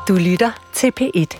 Du lytter til P1.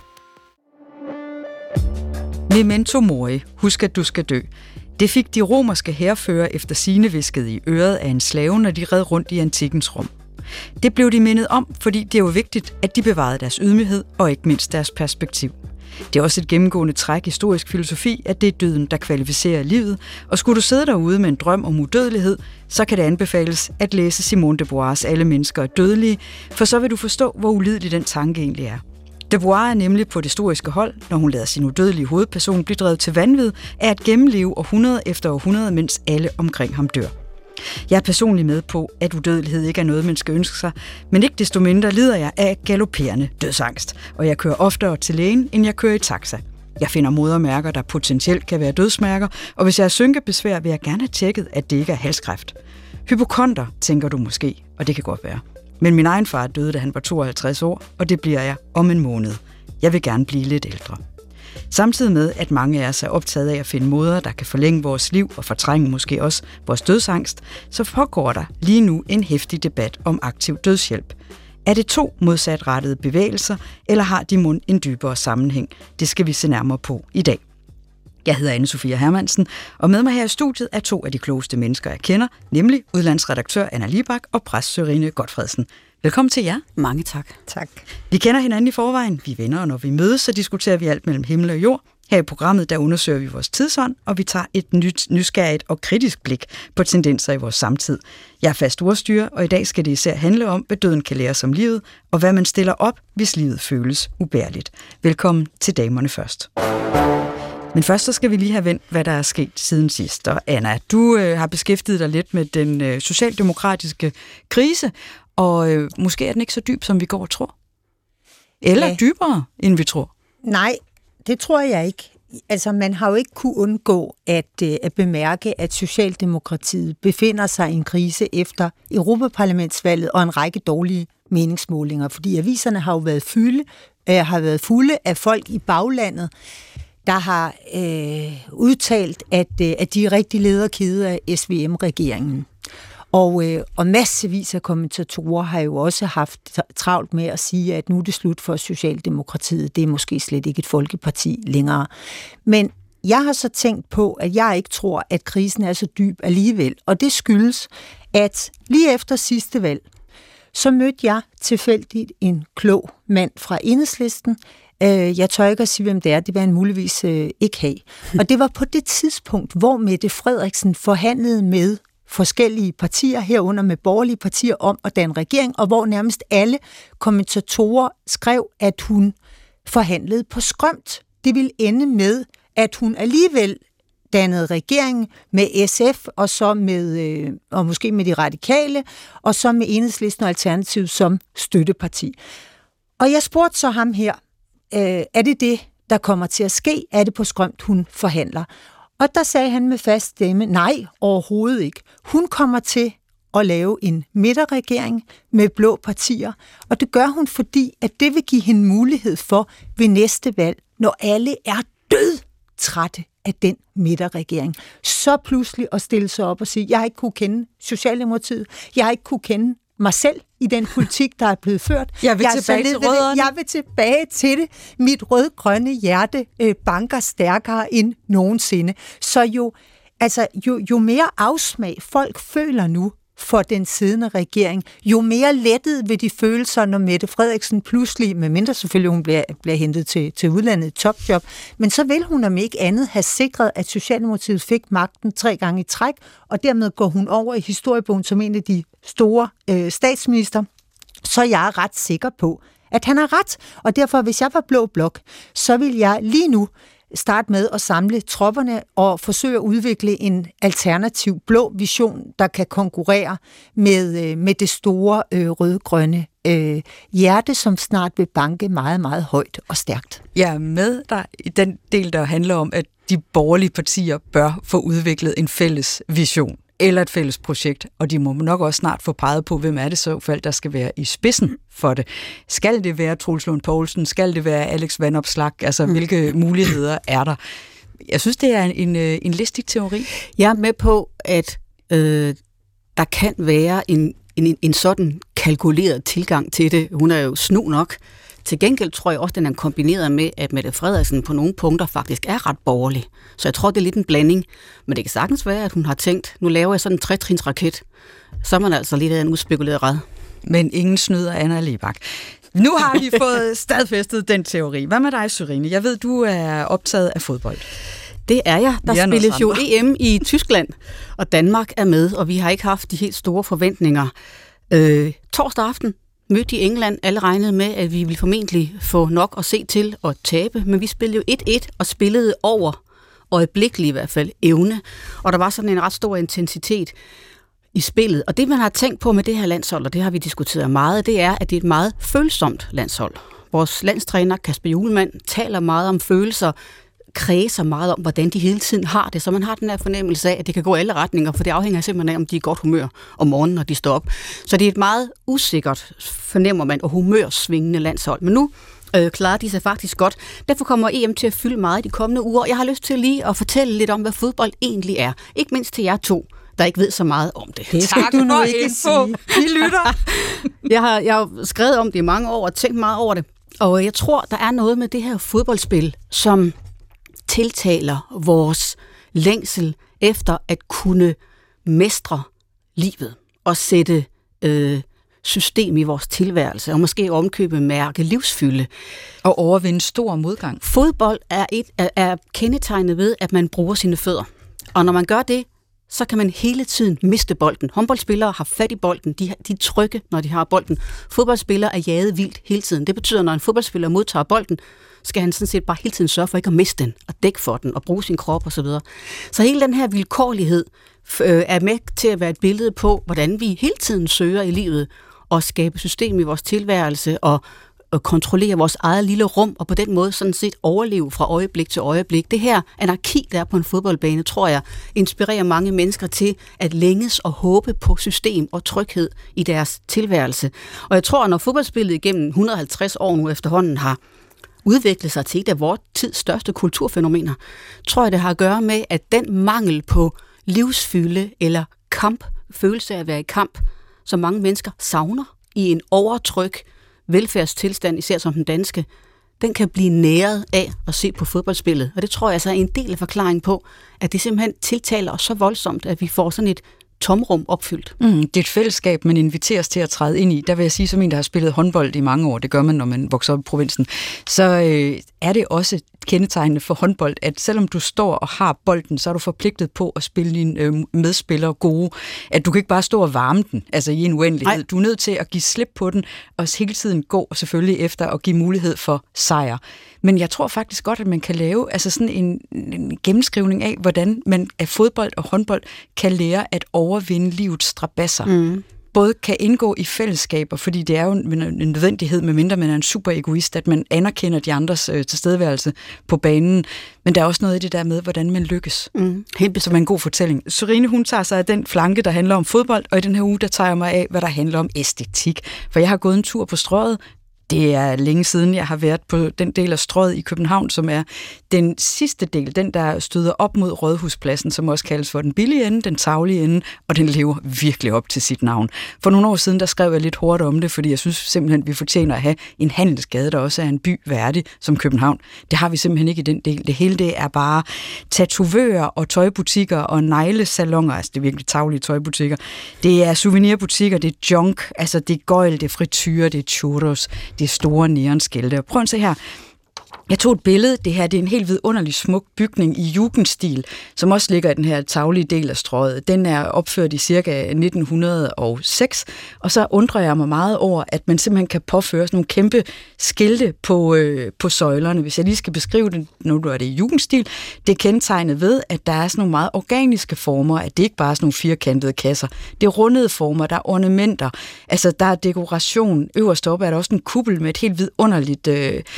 Memento mori, husk at du skal dø. Det fik de romerske hærfører efter sigende hvisket i øret af en slave, når de red rundt i antikkens Rom. Det blev de mindet om, fordi det var vigtigt, at de bevarede deres ydmyghed og ikke mindst deres perspektiv. Det er også et gennemgående træk i historisk filosofi, at det er døden, der kvalificerer livet, og skulle du sidde derude med en drøm om udødelighed, så kan det anbefales at læse Simone de Beauvoirs Alle mennesker er dødelige, for så vil du forstå, hvor ulidelig den tanke egentlig er. De Beauvoir er nemlig på det historiske hold, når hun lader sin udødelige hovedperson blive drevet til vanvid af at gennemleve århundrede efter århundrede, mens alle omkring ham dør. Jeg er personligt med på, at udødelighed ikke er noget, man skal ønske sig, men ikke desto mindre lider jeg af galopperende dødsangst, og jeg kører oftere til lægen, end jeg kører i taxa. Jeg finder modermærker, der potentielt kan være dødsmærker, og hvis jeg har synkebesvær, vil jeg gerne have tjekket, at det ikke er halskræft. Hypokonder, tænker du måske, og det kan godt være. Men min egen far døde, da han var 52 år, og det bliver jeg om en måned. Jeg vil gerne blive lidt ældre. Samtidig med, at mange af os er optaget af at finde måder, der kan forlænge vores liv og fortrænge måske også vores dødsangst, så pågår der lige nu en heftig debat om aktiv dødshjælp. Er det to modsatrettede bevægelser, eller har de mon en dybere sammenhæng? Det skal vi se nærmere på i dag. Jeg hedder Anne-Sophia Hermansen, og med mig her i studiet er to af de klogeste mennesker, jeg kender, nemlig udlandsredaktør Anna Libak og præst Sørine Gotfredsen. Velkommen til jer. Mange tak. Tak. Vi kender hinanden i forvejen. Vi er venner, og når vi mødes, så diskuterer vi alt mellem himmel og jord. Her i programmet, der undersøger vi vores tidsånd, og vi tager et nyt, nysgerrigt og kritisk blik på tendenser i vores samtid. Jeg er fast ordstyrer, og i dag skal det især handle om, hvad døden kan lære os om livet, og hvad man stiller op, hvis livet føles ubærligt. Velkommen til Damerne først. Men først så skal vi lige have vendt, hvad der er sket siden sidst. Og Anna, du har beskæftiget dig lidt med den socialdemokratiske krise, og måske er den ikke så dyb, som vi går og tror. Eller dybere, end vi tror. Nej, det tror jeg ikke. Altså, man har jo ikke kunne undgå at bemærke, at Socialdemokratiet befinder sig i en krise efter Europaparlamentsvalget og en række dårlige meningsmålinger, fordi aviserne har jo været fulde af folk i baglandet, der har udtalt, at de er rigtig lederkede af SVM-regeringen. Og massevis af kommentatorer har jo også haft travlt med at sige, at nu er det slut for Socialdemokratiet. Det er måske slet ikke et folkeparti længere. Men jeg har så tænkt på, at jeg ikke tror, at krisen er så dyb alligevel. Og det skyldes, at lige efter sidste valg, så mødte jeg tilfældigt en klog mand fra Enhedslisten. Jeg tør ikke at sige, hvem det er. Det vil han muligvis ikke have. Og det var på det tidspunkt, hvor Mette Frederiksen forhandlede med forskellige partier, herunder med borgerlige partier, om at danne regering, og hvor nærmest alle kommentatorer skrev, at hun forhandlede på skrømt. Det ville ende med, at hun alligevel dannede regering med SF, og så med, og måske med de radikale, og så med Enhedslisten og Alternativet som støtteparti. Og jeg spurgte så ham her, er det, der kommer til at ske? Er det på skrømt, hun forhandler? Og der sagde han med fast stemme, nej, overhovedet ikke. Hun kommer til at lave en midterregering med blå partier, og det gør hun, fordi at det vil give hende mulighed for ved næste valg, når alle er dødtrætte af den midterregering, så pludselig at stille sig op og sige, jeg har ikke kunne kende Socialdemokratiet, jeg har ikke kunne kende mig selv i den politik, der er blevet ført. Jeg vil tilbage til det. Mit rød-grønne hjerte banker stærkere end nogensinde. Så jo mere afsmag folk føler nu for den siddende regering, jo mere lettet vil de føle sig, når Mette Frederiksen pludselig, medmindre selvfølgelig hun bliver hentet til udlandet i topjob, men så vil hun om ikke andet have sikret, at Socialdemokratiet fik magten 3 gange i træk, og dermed går hun over i historiebogen som en af de store statsminister. Så jeg er ret sikker på, at han har ret, og derfor, hvis jeg var blå blok, så vil jeg lige nu starte med at samle tropperne og forsøge at udvikle en alternativ blå vision, der kan konkurrere med det store rød-grønne hjerte, som snart vil banke meget, meget højt og stærkt. Jeg er med dig i den del, der handler om, at de borgerlige partier bør få udviklet en fælles vision eller et fælles projekt, og de må nok også snart få peget på, hvem er det så fald, der skal være i spidsen for det. Skal det være Troels Lund Poulsen? Skal det være Alex Vanopslagh? Altså, hvilke muligheder er der? Jeg synes, det er en listig teori. Jeg er med på, at der kan være en sådan kalkuleret tilgang til det. Hun er jo snu nok Til gengæld tror jeg også, den er kombineret med, at Mette Frederiksen på nogle punkter faktisk er ret borgerlig. Så jeg tror, det er lidt en blanding. Men det kan sagtens være, at hun har tænkt, nu laver jeg sådan en 3-trins raket. Så er man altså lidt af en uspekuleret red. Men ingen snyder Anna Libak. Nu har vi fået stadfæstet den teori. Hvad med dig, Sørine? Jeg ved, du er optaget af fodbold. Det er jeg. Der spilles jo EM i Tyskland, og Danmark er med, og vi har ikke haft de helt store forventninger. Torsdag aften mødte de England. Alle regnede med, at vi ville formentlig få nok at se til at tabe, men vi spillede jo 1-1 og spillede over øjeblikkeligt i hvert fald evne, og der var sådan en ret stor intensitet i spillet. Og det, man har tænkt på med det her landshold, og det har vi diskuteret meget, det er, at det er et meget følsomt landshold. Vores landstræner, Kasper Hjulmand, taler meget om følelser, kredser meget om, hvordan de hele tiden har det, så man har den her fornemmelse af, at det kan gå alle retninger, for det afhænger simpelthen af, om de er i godt humør om morgenen, når de står op. Så det er et meget usikkert, fornemmer man, og humørsvingende landshold. Men nu klarer de sig faktisk godt. Derfor kommer EM til at fylde meget i de kommende uger. Jeg har lyst til lige at fortælle lidt om, hvad fodbold egentlig er. Ikke mindst til jer to, der ikke ved så meget om det. Det skal du nu ikke sige. Vi lytter. Jeg har skrevet om det i mange år og tænkt meget over det. Og jeg tror, der er noget med det her fodboldspil, som tiltaler vores længsel efter at kunne mestre livet og sætte system i vores tilværelse, og måske omkøbe mærke livsfylde. Og overvinde stor modgang. Fodbold er kendetegnet ved, at man bruger sine fødder. Og når man gør det, så kan man hele tiden miste bolden. Håndboldspillere har fat i bolden. De er trygge, når de har bolden. Fodboldspillere er jaget vildt hele tiden. Det betyder, at når en fodboldspiller modtager bolden, skal han sådan set bare hele tiden sørge for ikke at miste den, og dække for den, og bruge sin krop osv. Så hele den her vilkårlighed er med til at være et billede på, hvordan vi hele tiden søger i livet og skabe system i vores tilværelse og kontrollere vores eget lille rum, og på den måde sådan set overleve fra øjeblik til øjeblik. Det her anarki, der er på en fodboldbane, tror jeg, inspirerer mange mennesker til at længes og håbe på system og tryghed i deres tilværelse. Og jeg tror, at når fodboldspillet igennem 150 år nu efterhånden har udviklet sig til et af vores tids største kulturfænomener, tror jeg, det har at gøre med, at den mangel på livsfylde eller kamp, følelse af at være i kamp, som mange mennesker savner i en overtryk velfærdstilstand, især som den danske, den kan blive næret af at se på fodboldspillet. Og det tror jeg altså er en del af forklaringen på, at det simpelthen tiltaler os så voldsomt, at vi får sådan et tomrum opfyldt. Det er et fællesskab, man inviteres til at træde ind i. Der vil jeg sige, som en, der har spillet håndbold i mange år, det gør man, når man vokser op i provinsen, så er det også kendetegnende for håndbold, at selvom du står og har bolden, så er du forpligtet på at spille dine medspillere gode. At du kan ikke bare stå og varme den, altså i en uendelighed. Du er nødt til at give slip på den, og hele tiden gå selvfølgelig efter at give mulighed for sejr. Men jeg tror faktisk godt, at man kan lave altså sådan en gennemskrivning af, hvordan man af fodbold og håndbold kan lære at overvinde livets strabasser. Både kan indgå i fællesskaber, fordi det er jo en nødvendighed, medmindre man er en super egoist, at man anerkender de andres tilstedeværelse på banen. Men der er også noget i det der med, hvordan man lykkes. Som er en god fortælling. Sørine, hun tager sig af den flanke, der handler om fodbold, og i den her uge, der tager jeg mig af, hvad der handler om æstetik. For jeg har gået en tur på Strøget. Det er længe siden, jeg har været på den del af Strøget i København, som er den sidste del, den der støder op mod Rådhuspladsen, som også kaldes for den billige ende, den tarvelige ende, og den lever virkelig op til sit navn. For nogle år siden, der skrev jeg lidt hårdt om det, fordi jeg synes simpelthen, at vi fortjener at have en handelsgade, der også er en by værdig som København. Det har vi simpelthen ikke i den del. Det hele det er bare tatovører og tøjbutikker og neglesalonger, altså det er virkelig tarvelige tøjbutikker. Det er souvenirbutikker, det er junk, altså det er gøjl, det er frityre, det er churros, det er store neonskilte. Prøv at se her. Jeg tog et billede. Det her det er en helt vidunderlig smuk bygning i jugendstil, som også ligger i den her taglige del af Strøget. Den er opført i cirka 1906, og så undrer jeg mig meget over, at man simpelthen kan påføre sådan nogle kæmpe skilte på søjlerne. Hvis jeg lige skal beskrive det, nu er det i jugendstil, det er kendetegnet ved, at der er sådan nogle meget organiske former, at det ikke bare er sådan nogle firkantede kasser. Det er rundede former, der er ornamenter, altså der er dekoration. Øverst oppe er der også en kuppel med et helt vidunderligt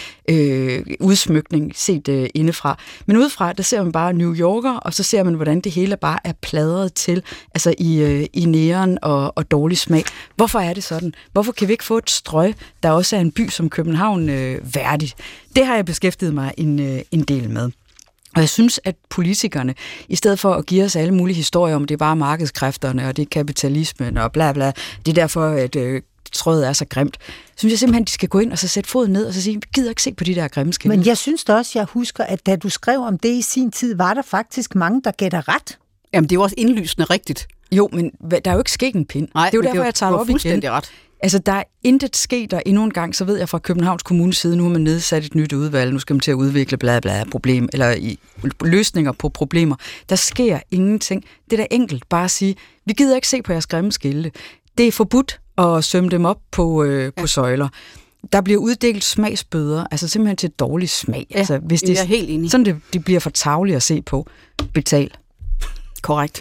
udsmykning set indefra. Men udefra, der ser man bare New Yorker, og så ser man, hvordan det hele bare er pladret til, altså i neon og dårlig smag. Hvorfor er det sådan? Hvorfor kan vi ikke få et strøg, der også er en by som København værdigt? Det har jeg beskæftiget mig en del med. Og jeg synes, at politikerne, i stedet for at give os alle mulige historier om, det er bare markedskræfterne, og det er kapitalismen, og bla bla, det er derfor, at pigtrådet er så grimt, synes jeg simpelthen, de skal gå ind og så sætte foden ned og så sige, vi gider ikke se på de der grimme skilte. Men jeg synes da også, jeg husker, at da du skrev om det i sin tid, var der faktisk mange, der gætter ret. Jamen, det er jo også indlysende rigtigt. Jo, men der er jo ikke sket en pind. Nej, det er jo derfor, jeg tager det op igen. Ret. Altså, der er intet sket, og endnu en gang, så ved jeg fra Københavns Kommunes side, nu har man nedsat et nyt udvalg, nu skal man til at udvikle problem, eller løsninger på problemer. Der sker ingenting. Det er da enkelt bare at sige, vi gider ikke se på jeres grimme skilte. Det er forbudt at sømme dem op på søjler. Der bliver uddelt smagsbøder, altså simpelthen til dårlig smag. Ja, altså, hvis det er helt enig. Sådan det bliver for tarveligt at se på. Betal. Korrekt.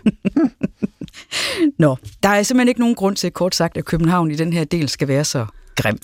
Nå, der er simpelthen ikke nogen grund til, kort sagt, at København i den her del skal være så grim.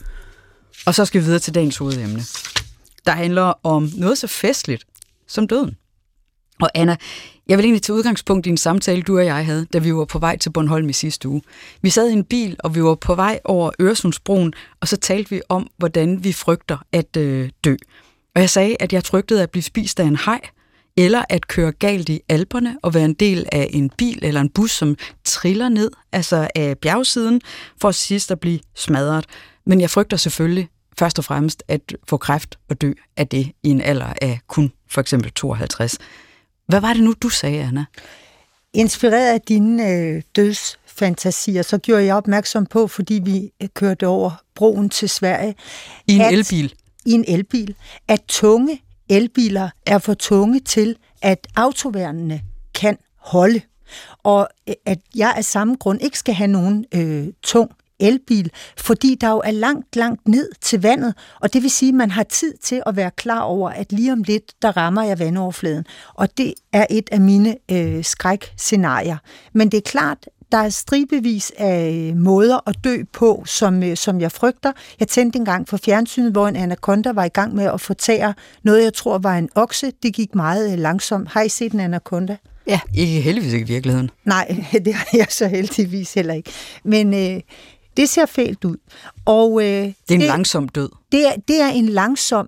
Og så skal vi videre til dagens hovedemne. Der handler om noget så festligt som døden. Og Anna, jeg vil egentlig tage udgangspunkt i en samtale, du og jeg havde, da vi var på vej til Bornholm i sidste uge. Vi sad i en bil, og vi var på vej over Øresundsbroen, og så talte vi om, hvordan vi frygter at dø. Og jeg sagde, at jeg frygtede at blive spist af en haj, eller at køre galt i Alperne og være en del af en bil eller en bus, som triller ned altså af bjergsiden, for sidst at blive smadret. Men jeg frygter selvfølgelig først og fremmest at få kræft og dø af det i en alder af kun for eksempel 52. Hvad var det nu, du sagde, Anna? Inspireret af dine dødsfantasier, så gjorde jeg opmærksom på, fordi vi kørte over broen til Sverige. I en elbil? I en elbil. At tunge elbiler er for tunge til, at autoværnene kan holde. Og at jeg af samme grund ikke skal have nogen tung elbil, fordi der jo er langt ned til vandet, og det vil sige, at man har tid til at være klar over, at lige om lidt, der rammer jeg vandoverfladen. Og det er et af mine skrækscenarier. Men det er klart, der er stribevis af måder at dø på, som jeg frygter. Jeg tændte engang for fjernsynet, hvor en anaconda var i gang med at fortære noget, jeg tror var en okse. Det gik meget langsomt. Har I set en anaconda? Ja. Ikke heldigvis ikke i virkeligheden. Nej, det har jeg så heldigvis heller ikke. Men det ser fælt ud. Og, det er en langsom død. Det er en langsom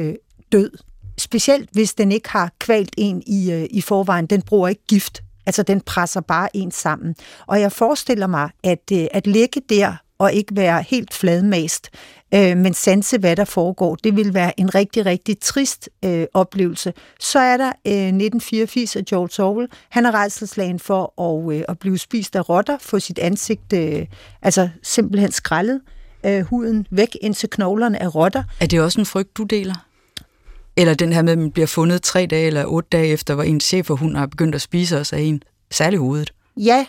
død. Specielt hvis den ikke har kvalt en i forvejen. Den bruger ikke gift. Altså, den presser bare en sammen. Og jeg forestiller mig, at ligge der og ikke være helt fladmast, men sanse, hvad der foregår, det vil være en rigtig, rigtig trist oplevelse. Så er der 1984 af George Orwell. Han er rædselsslagen for at blive spist af rotter, få sit ansigt altså simpelthen skrællet, huden væk indtil knoglerne af rotter. Er det også en frygt, du deler? Eller den her med, at man bliver fundet 3 dage eller 8 dage efter, hvor en schæferhund har begyndt at spise os af en, særligt hovedet? Ja,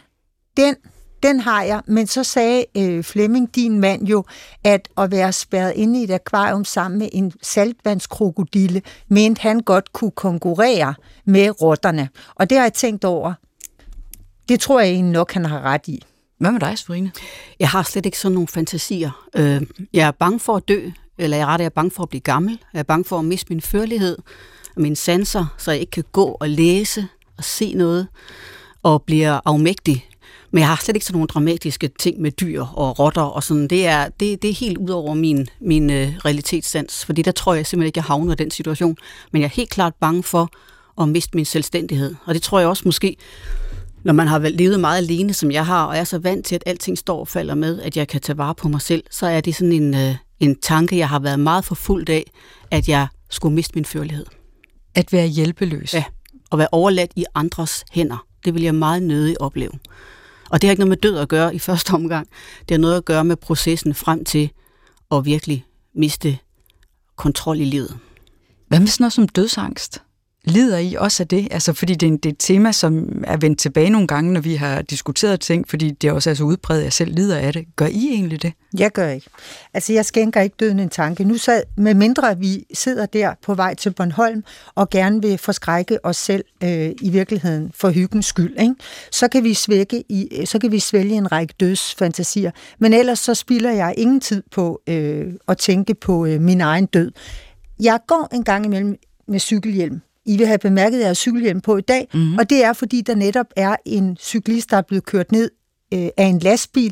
den har jeg, men så sagde Flemming, din mand jo, at være spærret inde i et akvarium sammen med en saltvandskrokodille, mente han godt kunne konkurrere med rotterne. Og det har jeg tænkt over. Det tror jeg egentlig nok, han har ret i. Hvad med dig, Sverine? Jeg har slet ikke sådan nogle fantasier. Jeg er bange for at dø, eller jeg er bange for at blive gammel. Jeg er bange for at miste min førlighed og mine sanser, så jeg ikke kan gå og læse og se noget og bliver afmægtig. Men jeg har slet ikke sådan nogle dramatiske ting med dyr og rotter og sådan. Det er helt ud over min realitetssans, fordi der tror jeg simpelthen ikke, jeg havner i den situation. Men jeg er helt klart bange for at miste min selvstændighed. Og det tror jeg også måske, når man har levet meget alene, som jeg har, og er så vant til, at alting står og falder med, at jeg kan tage vare på mig selv, så er det sådan en tanke, jeg har været meget forfulgt af, at jeg skulle miste min førlighed. At være hjælpeløs. Ja, og være overladt i andres hænder. Det vil jeg meget nødig opleve. Og det har ikke noget med død at gøre i første omgang. Det har noget at gøre med processen frem til at virkelig miste kontrol i livet. Hvad med sådan noget som dødsangst? Lider I også af det? Altså, fordi det er et tema, som er vendt tilbage nogle gange, når vi har diskuteret ting, fordi det også er så udbredt, at jeg selv lider af det. Gør I egentlig det? Jeg gør ikke. Altså, jeg skænker ikke døden en tanke. Nu med mindre vi sidder der på vej til Bornholm og gerne vil forskrække os selv i virkeligheden for hyggens skyld, ikke? Så kan vi svælge en række dødsfantasier. Men ellers så spilder jeg ingen tid på at tænke på min egen død. Jeg går en gang imellem med cykelhjelm. I vil have bemærket, at jeg har cykelhjelm på i dag, og det er, fordi der netop er en cyklist, der er blevet kørt ned af en lastbil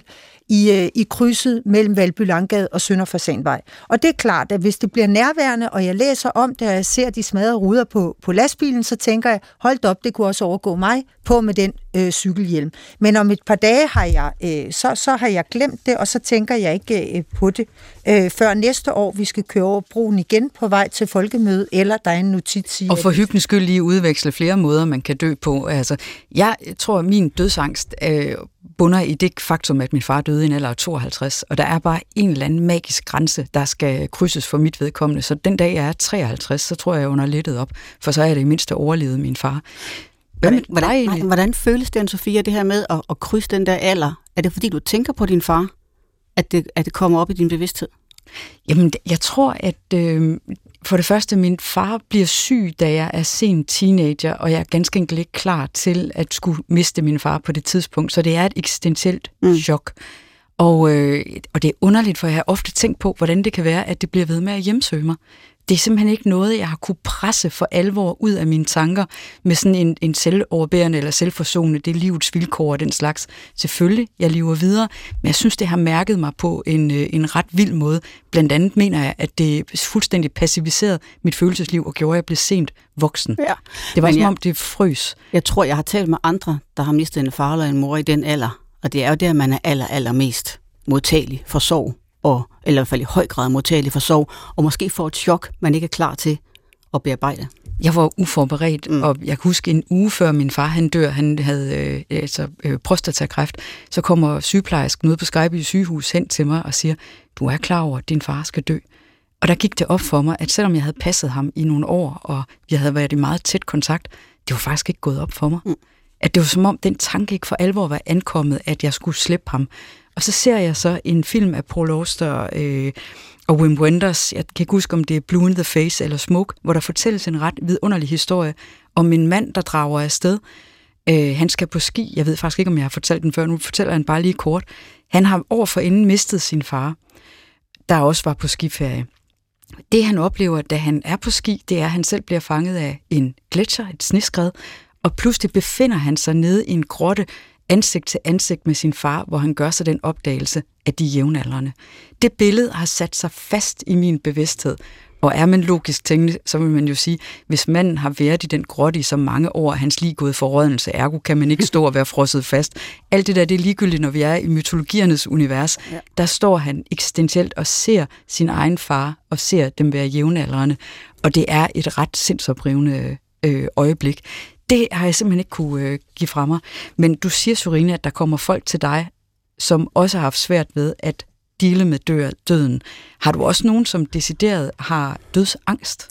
i krydset mellem Valby Langgade og Sønder Fasanvej. Og det er klart, at hvis det bliver nærværende, og jeg læser om det, og jeg ser de smadrede ruder på lastbilen, så tænker jeg, hold op, det kunne også overgå mig på med den cykelhjelm. Men om et par dage har jeg, så har jeg glemt det, og så tænker jeg ikke på det. Før næste år, vi skal køre over broen igen på vej til folkemøde, eller der er en notits i... Og for hyggens skyld lige udveksle flere måder, man kan dø på. Altså, jeg tror, at min dødsangst bunder i det faktum, at min far døde i en alder af 52, og der er bare en eller anden magisk grænse, der skal krydses for mit vedkommende. Så den dag, jeg er 53, så tror jeg under lettet op, for så er det i mindste overlevet min far. Hvordan føles det, Anne-Sophia, det her med at krydse den der alder? Er det fordi, du tænker på din far, at det kommer op i din bevidsthed? Jamen, jeg tror, at for det første, min far bliver syg, da jeg er sen teenager, og jeg er ganske enkelt ikke klar til at skulle miste min far på det tidspunkt. Så det er et eksistentielt chok. Og det er underligt, for jeg har ofte tænkt på, hvordan det kan være, at det bliver ved med at hjemsøge mig. Det er simpelthen ikke noget, jeg har kunne presse for alvor ud af mine tanker med sådan en selvoverbærende eller selvforsonende, det er livets vilkår og den slags. Selvfølgelig, jeg lever videre, men jeg synes, det har mærket mig på en ret vild måde. Blandt andet mener jeg, at det fuldstændig passiviserede mit følelsesliv og gjorde, at jeg blev sent voksen. Ja. Det var som om, det frøs. Jeg tror, jeg har talt med andre, der har mistet en far eller en mor i den alder, og det er jo der, man er allermest modtagelig for sorg. Eller i hvert fald i høj grad modtagelig for sorg, og måske får et chok, man ikke er klar til at bearbejde. Jeg var uforberedt, og jeg kan huske en uge før min far han dør, han havde prostatakræft, så kommer sygeplejersken ude på Skejby sygehus hen til mig og siger, du er klar over, at din far skal dø. Og der gik det op for mig, at selvom jeg havde passet ham i nogle år, og vi havde været i meget tæt kontakt, det var faktisk ikke gået op for mig. At det var som om, den tanke ikke for alvor var ankommet, at jeg skulle slippe ham. Og så ser jeg så en film af Paul Auster og Wim Wenders, jeg kan ikke huske, om det er Blue in the Face eller Smoke, hvor der fortælles en ret vidunderlig historie om en mand, der drager afsted. Han skal på ski, jeg ved faktisk ikke, om jeg har fortalt den før, nu fortæller han bare lige kort. Han har overforinden mistet sin far, der også var på skiferie. Det han oplever, da han er på ski, det er, at han selv bliver fanget af en gletsjer, et sneskred, og pludselig befinder han sig nede i en grotte, ansigt til ansigt med sin far, hvor han gør sig den opdagelse af de jævnaldrende. Det billede har sat sig fast i min bevidsthed, og er man logisk tænkende, så vil man jo sige, hvis manden har været i den grotte i så mange år, hans lig gået forrådnelse, ergo kan man ikke stå og være frosset fast. Alt det der, det er ligegyldigt, når vi er i mytologiernes univers. Ja. Der står han eksistentielt og ser sin egen far, og ser dem være jævnaldrende, og det er et ret sindsoprivende øjeblik. Det har jeg simpelthen ikke kunne give fra mig. Men du siger, Sørine, at der kommer folk til dig, som også har haft svært ved at deale med døden. Har du også nogen, som decideret har dødsangst?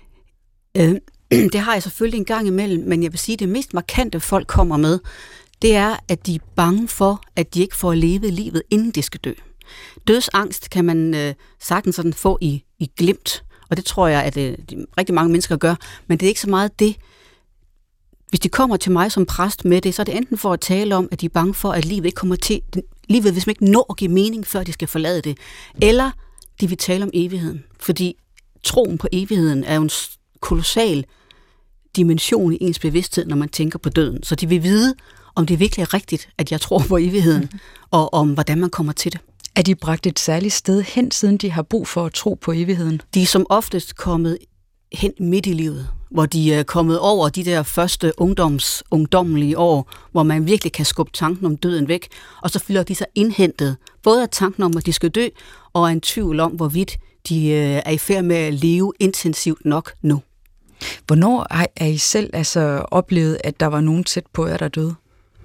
Det har jeg selvfølgelig en gang imellem, men jeg vil sige, at det mest markante folk kommer med, det er, at de er bange for, at de ikke får levet livet, inden de skal dø. Dødsangst kan man sagtens sådan få i glimt, og det tror jeg, at rigtig mange mennesker gør, men det er ikke så meget det. Hvis de kommer til mig som præst med det, så er det enten for at tale om, at de er bange for, at livet ikke kommer til, livet hvis man ikke når at give mening, før de skal forlade det, eller de vil tale om evigheden. Fordi troen på evigheden er jo en kolossal dimension i ens bevidsthed, når man tænker på døden. Så de vil vide, om det virkelig er rigtigt, at jeg tror på evigheden, og om hvordan man kommer til det. Er de bragt et særligt sted hen, siden de har brug for at tro på evigheden? De er som oftest kommet hen midt i livet, hvor de er kommet over de der første ungdommelige år, hvor man virkelig kan skubbe tanken om døden væk, og så føler de sig indhentet, både af tanken om, at de skal dø, og en tvivl om, hvorvidt de er i færd med at leve intensivt nok nu. Hvornår er I selv oplevet, at der var nogen tæt på jer, der døde?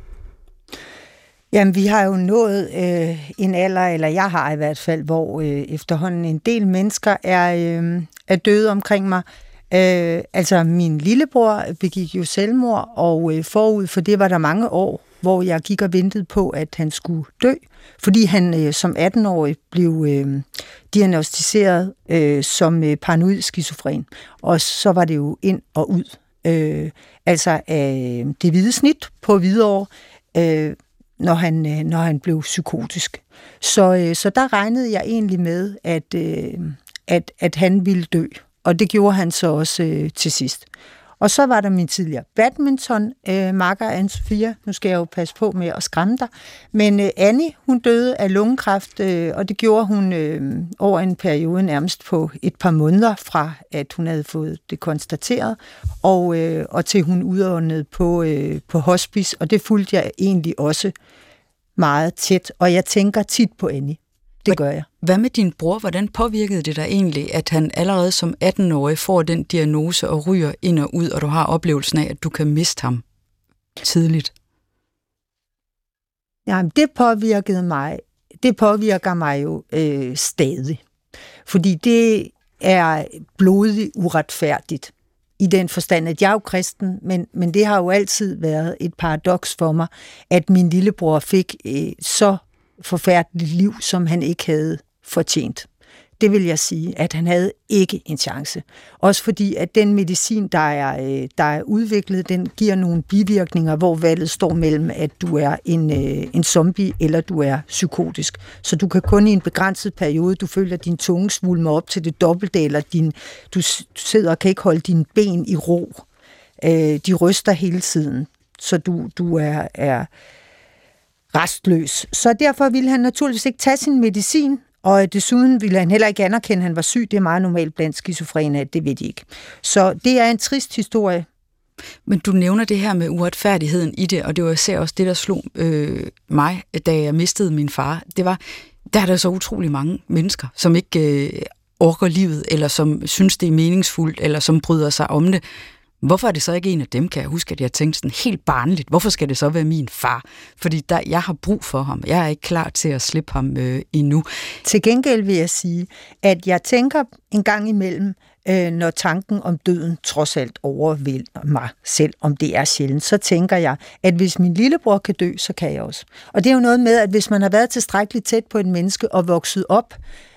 Jamen, vi har jo nået en alder, eller jeg har i hvert fald, hvor efterhånden en del mennesker er døde omkring mig. Altså, min lillebror begik jo selvmord, og forud for det var der mange år, hvor jeg gik og ventede på, at han skulle dø, fordi han som 18-årig blev diagnosticeret som paranoid skizofren. Og så var det jo ind og ud. Altså, det hvide snit på Hvidovre, når han blev psykotisk. Så der regnede jeg egentlig med, at han ville dø. Og det gjorde han så også til sidst. Og så var der min tidligere badminton-makker, Anne-Sophia. Nu skal jeg jo passe på med at skræmme dig. Men Annie, hun døde af lungekræft, og det gjorde hun over en periode nærmest på et par måneder fra, at hun havde fået det konstateret, og til hun udåndede på hospice. Og det fulgte jeg egentlig også meget tæt, og jeg tænker tit på Annie. Det gør jeg. Hvad med din bror? Hvordan påvirkede det dig egentlig, at han allerede som 18-årig får den diagnose og ryger ind og ud, og du har oplevelsen af, at du kan miste ham tidligt? Jamen, det påvirker mig jo stadig. Fordi det er blodigt uretfærdigt. I den forstand, at jeg er jo kristen, men det har jo altid været et paradoks for mig, at min lillebror fik så forfærdeligt liv, som han ikke havde fortjent. Det vil jeg sige, at han havde ikke en chance. Også fordi, at den medicin, der er udviklet, den giver nogle bivirkninger, hvor valget står mellem, at du er en zombie, eller du er psykotisk. Så du kan kun i en begrænset periode, du føler, at din tunge svulmer op til det dobbelte, eller du sidder og kan ikke holde dine ben i ro. De ryster hele tiden, så du er restløs. Så derfor ville han naturligvis ikke tage sin medicin, og desuden ville han heller ikke anerkende, at han var syg. Det er meget normalt blandt skizofrene, at det ved de ikke. Så det er en trist historie. Men du nævner det her med uretfærdigheden i det, og det var især også det, der slog mig, da jeg mistede min far. Der er der så utrolig mange mennesker, som ikke orker livet, eller som synes, det er meningsfuldt, eller som bryder sig om det. Hvorfor er det så ikke en af dem, kan jeg huske, at jeg tænkte sådan helt barnligt, hvorfor skal det så være min far? Fordi jeg har brug for ham. Jeg er ikke klar til at slippe ham endnu. Til gengæld vil jeg sige, at jeg tænker en gang imellem, når tanken om døden trods alt overvælder mig, selv om det er sjældent, så tænker jeg, at hvis min lillebror kan dø, så kan jeg også. Og det er jo noget med, at hvis man har været tilstrækkeligt tæt på et menneske og vokset op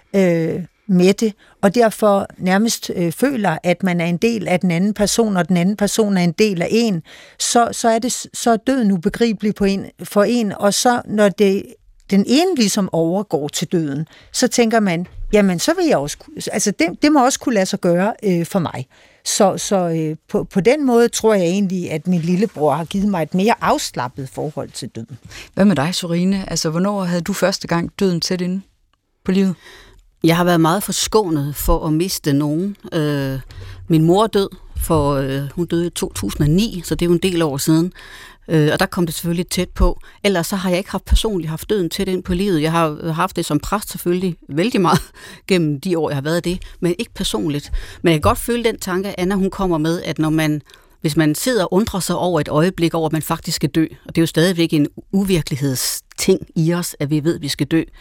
med det, og derfor nærmest føler, at man er en del af den anden person, og den anden person er en del af en, så er døden ubegribelig for en, og så når den ene ligesom overgår til døden, så tænker man, jamen så vil jeg også, altså det må også kunne lade sig gøre for mig. Så på den måde tror jeg egentlig, at min lillebror har givet mig et mere afslappet forhold til døden. Hvad med dig, Sorine? Altså, hvornår havde du første gang døden tæt inde på livet? Jeg har været meget forskånet for at miste nogen. Min mor død, hun døde i 2009, så det er jo en del år siden. Og der kom det selvfølgelig tæt på. Ellers så har jeg ikke personligt haft døden tæt ind på livet. Jeg har haft det som præst selvfølgelig vældig meget gennem de år, jeg har været det, men ikke personligt. Men jeg kan godt føle den tanke, Anna hun kommer med, at hvis man sidder og undrer sig over et øjeblik over, at man faktisk skal dø, og det er jo stadigvæk en uvirkelighedsting i os, at vi ved, at vi skal dø,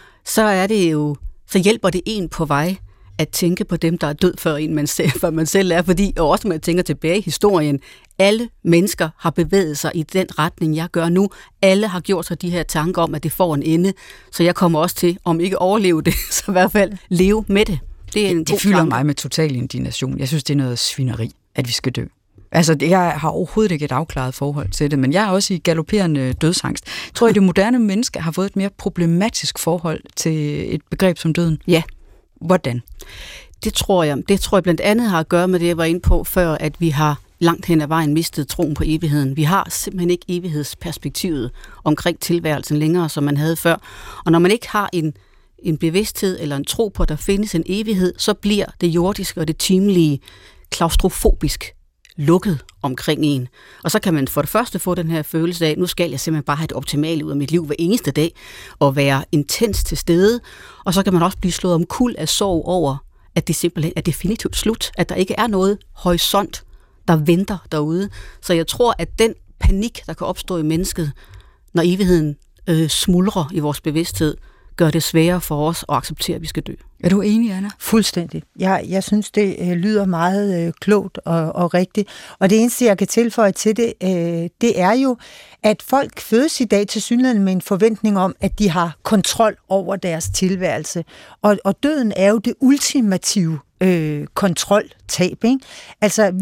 så hjælper det en på vej at tænke på dem, der er død før man selv er, fordi, og også når man tænker tilbage i historien, alle mennesker har bevæget sig i den retning, jeg gør nu. Alle har gjort sig de her tanker om, at det får en ende, så jeg kommer også til, om ikke overleve det, så i hvert fald leve med det. Det fylder mig med total indignation. Jeg synes, det er noget svineri, at vi skal dø. Altså, jeg har overhovedet ikke et afklaret forhold til det, men jeg er også i galopperende dødsangst. Tror I, det moderne menneske har fået et mere problematisk forhold til et begreb som døden? Ja. Hvordan? Det tror jeg blandt andet har at gøre med det, jeg var inde på før, at vi har langt hen ad vejen mistet troen på evigheden. Vi har simpelthen ikke evighedsperspektivet omkring tilværelsen længere, som man havde før. Og når man ikke har en bevidsthed eller en tro på, at der findes en evighed, så bliver det jordiske og det timelige klaustrofobisk lukket omkring en. Og så kan man for det første få den her følelse af, nu skal jeg simpelthen bare have det optimale ud af mit liv hver eneste dag, og være intens til stede. Og så kan man også blive slået omkuld af sorg over, at det simpelthen er definitivt slut, at der ikke er noget horisont, der venter derude. Så jeg tror, at den panik, der kan opstå i mennesket, når evigheden smuldrer i vores bevidsthed, gør det sværere for os at acceptere, at vi skal dø. Er du enig, Anna? Fuldstændig. Jeg synes, det lyder meget klogt og rigtigt. Og det eneste, jeg kan tilføje til det, det er jo, at folk fødes i dag tilsyneladende med en forventning om, at de har kontrol over deres tilværelse. Og døden er jo det ultimative kontroltab, ikke? Altså,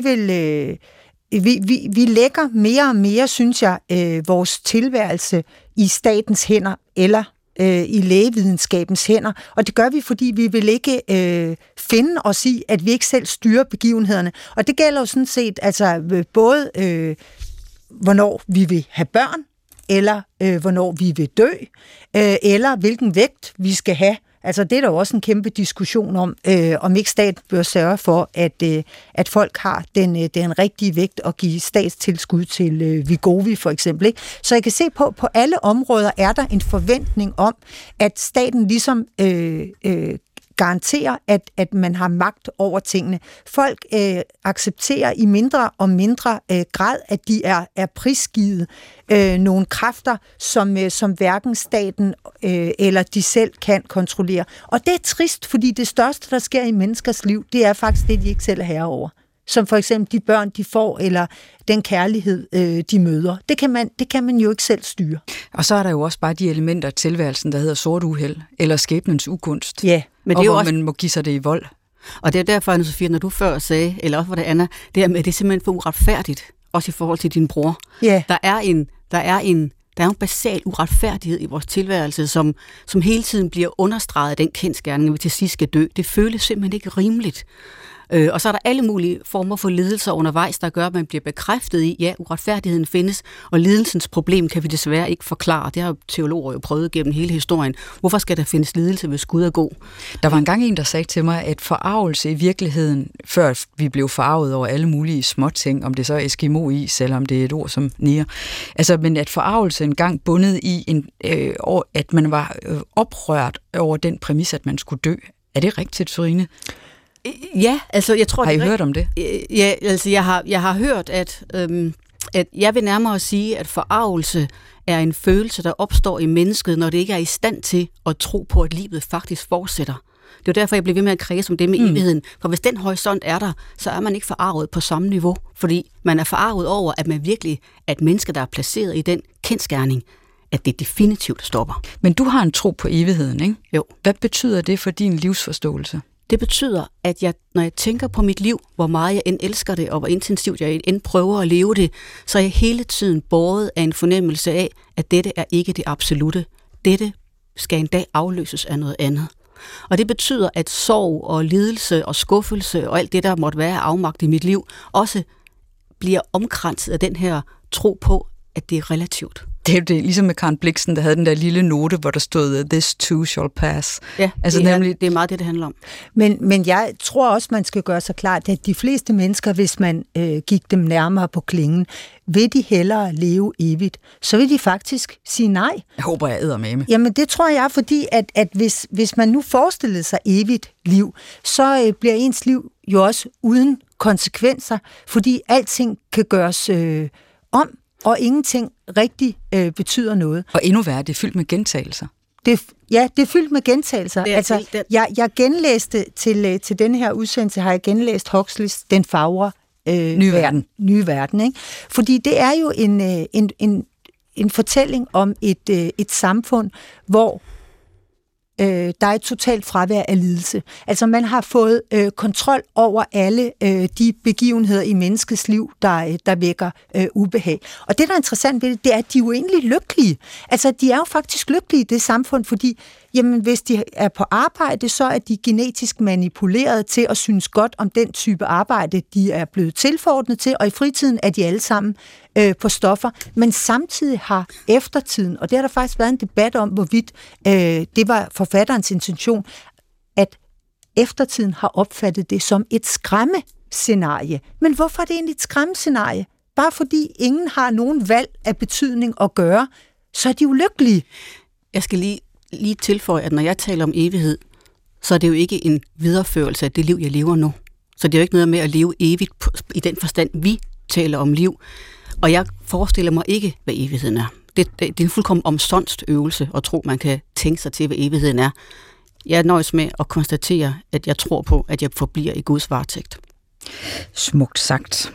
vi lægger mere og mere, synes jeg, vores tilværelse i statens hænder, eller i lægevidenskabens hænder, og det gør vi, fordi vi vil ikke finde os i, at vi ikke selv styrer begivenhederne. Og det gælder jo sådan set altså både, hvornår vi vil have børn, eller hvornår vi vil dø, eller hvilken vægt vi skal have. Altså det er der jo også en kæmpe diskussion om ikke staten bør sørge for, at folk har den rigtige vægt og give statstilskud til Wegovy for eksempel. Ikke? Så jeg kan se på alle områder er der en forventning om, at staten ligesom garanterer, at man har magt over tingene. Folk accepterer i mindre og mindre grad, at de er prisgivet nogle kræfter, som hverken staten eller de selv kan kontrollere. Og det er trist, fordi det største, der sker i menneskers liv, det er faktisk det, de ikke selv er herre over. Som for eksempel de børn, de får, eller den kærlighed, de møder. Det kan man jo ikke selv styre. Og så er der jo også bare de elementer af tilværelsen, der hedder sort uheld, eller skæbnens ugunst. Ja. Men det er jo også... man må give sig det i vold. Og det er derfor, Anne-Sophie, når du før sagde, eller også for det andet, det er simpelthen for uretfærdigt, også i forhold til din bror. Ja. Der er en basal uretfærdighed i vores tilværelse, som hele tiden bliver understreget af den kendsgerning, at vi til sidst skal dø. Det føles simpelthen ikke rimeligt. Og så er der alle mulige former for lidelser undervejs, der gør, at man bliver bekræftet i, ja, uretfærdigheden findes, og lidelsens problem kan vi desværre ikke forklare. Det har teologer jo prøvet gennem hele historien. Hvorfor skal der findes lidelse, hvis Gud er god? Der var engang en, der sagde til mig, at forarvelse i virkeligheden, før vi blev forarvet over alle mulige småting, om det så er Eskimo-is, eller om det er et ord som nære, altså, men at forarvelse engang bundet i, at man var oprørt over den præmis, at man skulle dø. Er det rigtigt, Sørine? Ja, altså jeg tror... Har I hørt om det? Ja, altså jeg har hørt, at jeg vil nærmere sige, at forarvelse er en følelse, der opstår i mennesket, når det ikke er i stand til at tro på, at livet faktisk fortsætter. Det er derfor, jeg bliver ved med at kredse om det med evigheden. For hvis den horisont er der, så er man ikke forarvet på samme niveau. Fordi man er forarvet over, at man virkelig er et menneske, der er placeret i den kendsgerning, at det definitivt stopper. Men du har en tro på evigheden, ikke? Jo. Hvad betyder det for din livsforståelse? Det betyder, at når jeg tænker på mit liv, hvor meget jeg end elsker det, og hvor intensivt jeg end prøver at leve det, så er jeg hele tiden båret af en fornemmelse af, at dette er ikke det absolutte. Dette skal en dag afløses af noget andet. Og det betyder, at sorg og lidelse og skuffelse og alt det, der måtte være afmagt i mit liv, også bliver omkranset af den her tro på, at det er relativt. Det er jo det, ligesom med Karen Blixen, der havde den der lille note, hvor der stod, "This too shall pass." Ja, altså, det er meget det handler om. Men jeg tror også, man skal gøre sig klart, at de fleste mennesker, hvis man gik dem nærmere på klingen, vil de hellere leve evigt, så vil de faktisk sige nej. Jeg håber, jeg æder med. Jamen det tror jeg, fordi at hvis man nu forestillede sig evigt liv, så bliver ens liv jo også uden konsekvenser, fordi alting kan gøres om, og ingenting rigtig betyder noget. Og endnu værre, det er fyldt med gentagelser. Det er fyldt med gentagelser. Altså, jeg genlæste til den her udsendelse, har jeg genlæst Huxleys Den fagre Nye Verden. Ikke? Fordi det er jo en fortælling om et samfund, hvor der er et totalt fravær af lidelse. Altså man har fået kontrol over alle de begivenheder i menneskets liv, der vækker ubehag. Og det, der er interessant ved det er, at de er jo egentlig lykkelige. Altså de er jo faktisk lykkelige i det samfund, fordi jamen, hvis de er på arbejde, så er de genetisk manipuleret til at synes godt om den type arbejde, de er blevet tilforordnet til, og i fritiden er de alle sammen på stoffer. Men samtidig har eftertiden, og det har der faktisk været en debat om, hvorvidt det var forfatterens intention, at eftertiden har opfattet det som et skræmmescenarie. Men hvorfor er det egentlig et skræmmescenarie? Bare fordi ingen har nogen valg af betydning at gøre, så er de ulykkelige. Jeg skal lige tilføje, at når jeg taler om evighed, så er det jo ikke en videreførelse af det liv, jeg lever nu. Så det er jo ikke noget med at leve evigt i den forstand, vi taler om liv. Og jeg forestiller mig ikke, hvad evigheden er. Det er en fuldkommen omsonst øvelse at tro, man kan tænke sig til, hvad evigheden er. Jeg nøjes med at konstatere, at jeg tror på, at jeg forbliver i Guds varetægt. Smukt sagt.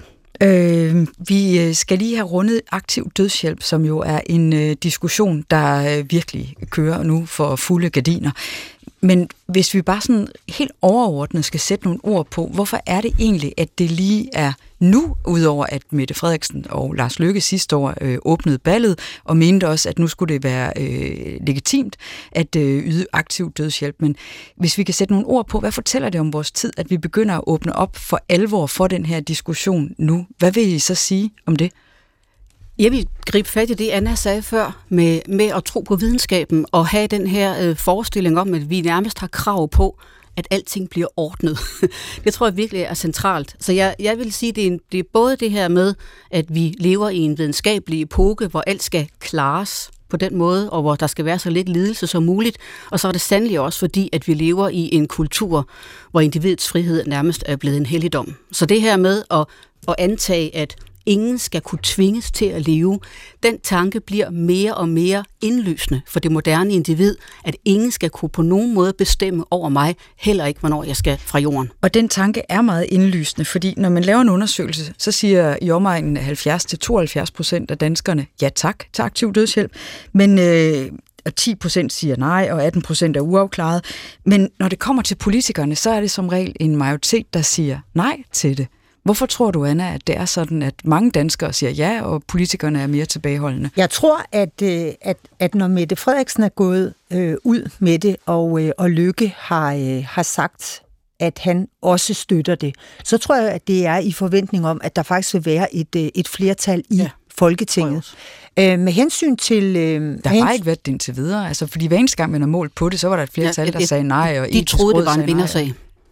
Vi skal lige have rundet aktiv dødshjælp, som jo er en diskussion, der virkelig kører nu for fulde gardiner. Men hvis vi bare sådan helt overordnet skal sætte nogle ord på, hvorfor er det egentlig, at det lige er nu, udover at Mette Frederiksen og Lars Løkke sidste år åbnede ballet, og mente også, at nu skulle det være legitimt at yde aktiv dødshjælp. Men hvis vi kan sætte nogle ord på, hvad fortæller det om vores tid, at vi begynder at åbne op for alvor for den her diskussion nu? Hvad vil I så sige om det? Jeg vil gribe fat i det, Anna sagde før, med at tro på videnskaben og have den her forestilling om, at vi nærmest har krav på, at alting bliver ordnet. Det tror jeg virkelig er centralt. Så jeg vil sige, det er både det her med, at vi lever i en videnskabelig epoke, hvor alt skal klares på den måde, og hvor der skal være så lidt lidelse som muligt. Og så er det sandelig også fordi, at vi lever i en kultur, hvor individets frihed nærmest er blevet en helligdom. Så det her med at antage, at ingen skal kunne tvinges til at leve, den tanke bliver mere og mere indlysende for det moderne individ, at ingen skal kunne på nogen måde bestemme over mig, heller ikke, hvornår jeg skal fra jorden. Og den tanke er meget indlysende, fordi når man laver en undersøgelse, så siger i omegnen 70-72% af danskerne ja tak til aktiv dødshjælp, men 10% siger nej, og 18% er uafklaret. Men når det kommer til politikerne, så er det som regel en majoritet, der siger nej til det. Hvorfor tror du, Anna, at det er sådan, at mange danskere siger ja, og politikerne er mere tilbageholdende? Jeg tror, at når Mette Frederiksen er gået ud med det, og Løkke har sagt, at han også støtter det, så tror jeg, at det er i forventning om, at der faktisk vil være et flertal i Folketinget. Med hensyn til... der har ikke været det indtil videre, altså, fordi hver eneste gang, man har målt på det, så var der et flertal, der sagde nej, og de troede, det var en vindersag.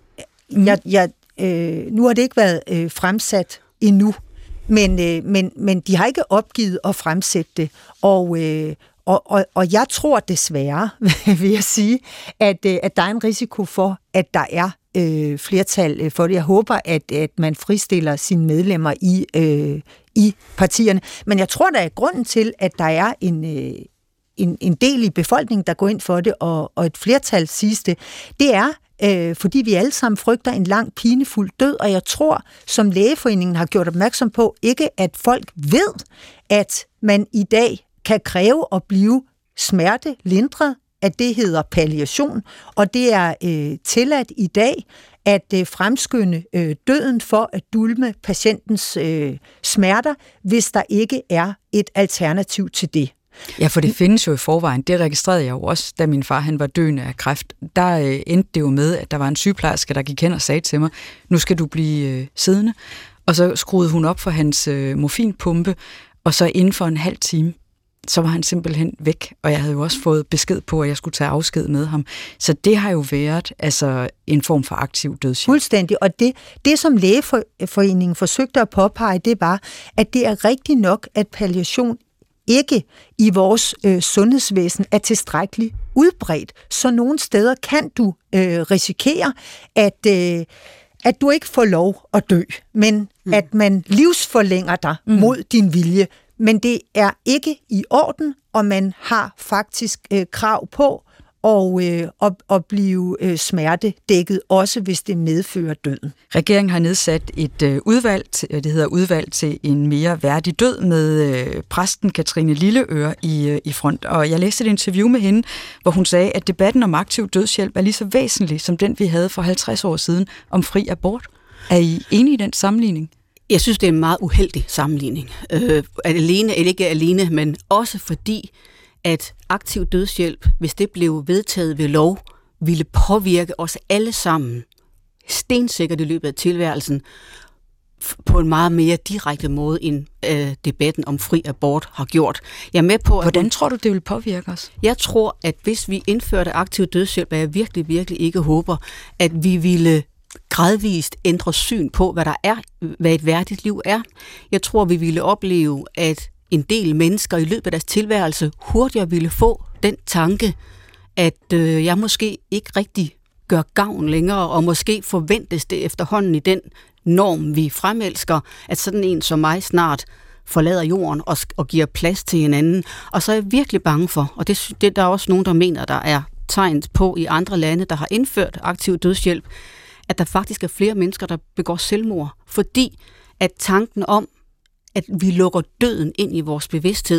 Nu har det ikke været fremsat endnu, men de har ikke opgivet at fremsætte det, og jeg tror desværre, vil jeg sige, at der er en risiko for, at der er flertal for det. Jeg håber, at man fristiller sine medlemmer i partierne, men jeg tror, der er grunden til, at der er en del i befolkningen, der går ind for det, og et flertal siges det, det er, fordi vi alle sammen frygter en lang, pinefuld død, og jeg tror, som Lægeforeningen har gjort opmærksom på, ikke at folk ved, at man i dag kan kræve at blive smertelindret, at det hedder palliation, og det er tilladt i dag at fremskynde døden for at dulme patientens smerter, hvis der ikke er et alternativ til det. Ja, for det findes jo i forvejen. Det registrerede jeg jo også, da min far han var døende af kræft. Der endte det jo med, at der var en sygeplejerske, der gik hen og sagde til mig, nu skal du blive siddende. Og så skruede hun op for hans morfinpumpe, og så inden for en halv time, så var han simpelthen væk. Og jeg havde jo også fået besked på, at jeg skulle tage afsked med ham. Så det har jo været altså en form for aktiv dødshjælp. Fuldstændig. Og det som Lægeforeningen forsøgte at påpege, det var, at det er rigtigt nok, at palliation ikke i vores sundhedsvæsen er tilstrækkeligt udbredt. Så nogle steder kan du risikere, at du ikke får lov at dø, men at man livsforlænger dig mod din vilje. Men det er ikke i orden, og man har faktisk krav på at blive smertedækket, også hvis det medfører døden. Regeringen har nedsat et udvalg, det hedder Udvalg til en mere værdig død, med præsten Katrine Lilleøre i front. Og jeg læste et interview med hende, hvor hun sagde, at debatten om aktiv dødshjælp er lige så væsentlig som den, vi havde for 50 år siden om fri abort. Er I enige i den sammenligning? Jeg synes, det er en meget uheldig sammenligning. Alene, eller ikke alene, men også fordi, at aktiv dødshjælp, hvis det blev vedtaget ved lov, ville påvirke os alle sammen stensikkert i løbet af tilværelsen på en meget mere direkte måde, end debatten om fri abort har gjort. Jeg er med på, hvordan tror du, det vil påvirke os? Jeg tror, at hvis vi indførte aktiv dødshjælp, og jeg virkelig, virkelig ikke håber, at vi ville gradvist ændre syn på, hvad et værdigt liv er. Jeg tror, vi ville opleve, at en del mennesker i løbet af deres tilværelse hurtigere ville få den tanke, at jeg måske ikke rigtig gør gavn længere, og måske forventes det efterhånden i den norm, vi fremelsker, at sådan en som mig snart forlader jorden og giver plads til en anden. Og så er jeg virkelig bange for, og det der er også nogen, der mener, der er tegn på i andre lande, der har indført aktiv dødshjælp, at der faktisk er flere mennesker, der begår selvmord, fordi at tanken om, at vi lukker døden ind i vores bevidsthed,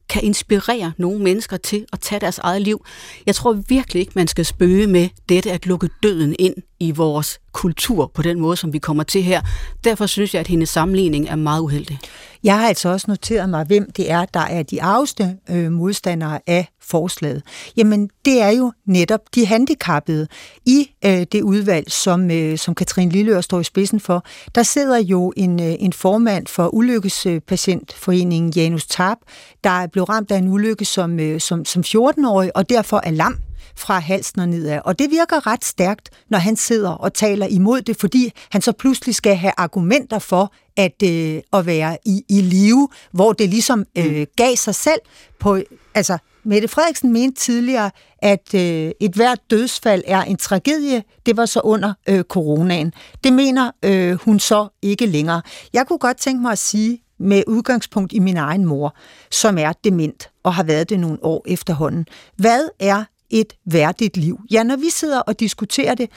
kan inspirere nogle mennesker til at tage deres eget liv. Jeg tror virkelig ikke, man skal spøge med dette at lukke døden ind i vores kultur på den måde, som vi kommer til her. Derfor synes jeg, at hendes sammenligning er meget uheldig. Jeg har altså også noteret mig, hvem det er, der er de arveste modstandere af forslaget. Jamen, det er jo netop de handicappede. I det udvalg, som Katrine Lilleør står i spidsen for, der sidder jo en formand for Ulykkespatientforeningen, Janus Tarp, der blev ramt af en ulykke som 14-årig, og derfor er lam fra halsen og nedad. Og det virker ret stærkt, når han sidder og taler imod det, fordi han så pludselig skal have argumenter for at være i live, hvor det ligesom gav sig selv på... Altså, Mette Frederiksen mente tidligere, at et hvert dødsfald er en tragedie. Det var så under coronaen. Det mener hun så ikke længere. Jeg kunne godt tænke mig at sige, med udgangspunkt i min egen mor, som er dement og har været det nogle år efterhånden. Hvad er et værdigt liv? Ja, når vi sidder og diskuterer det,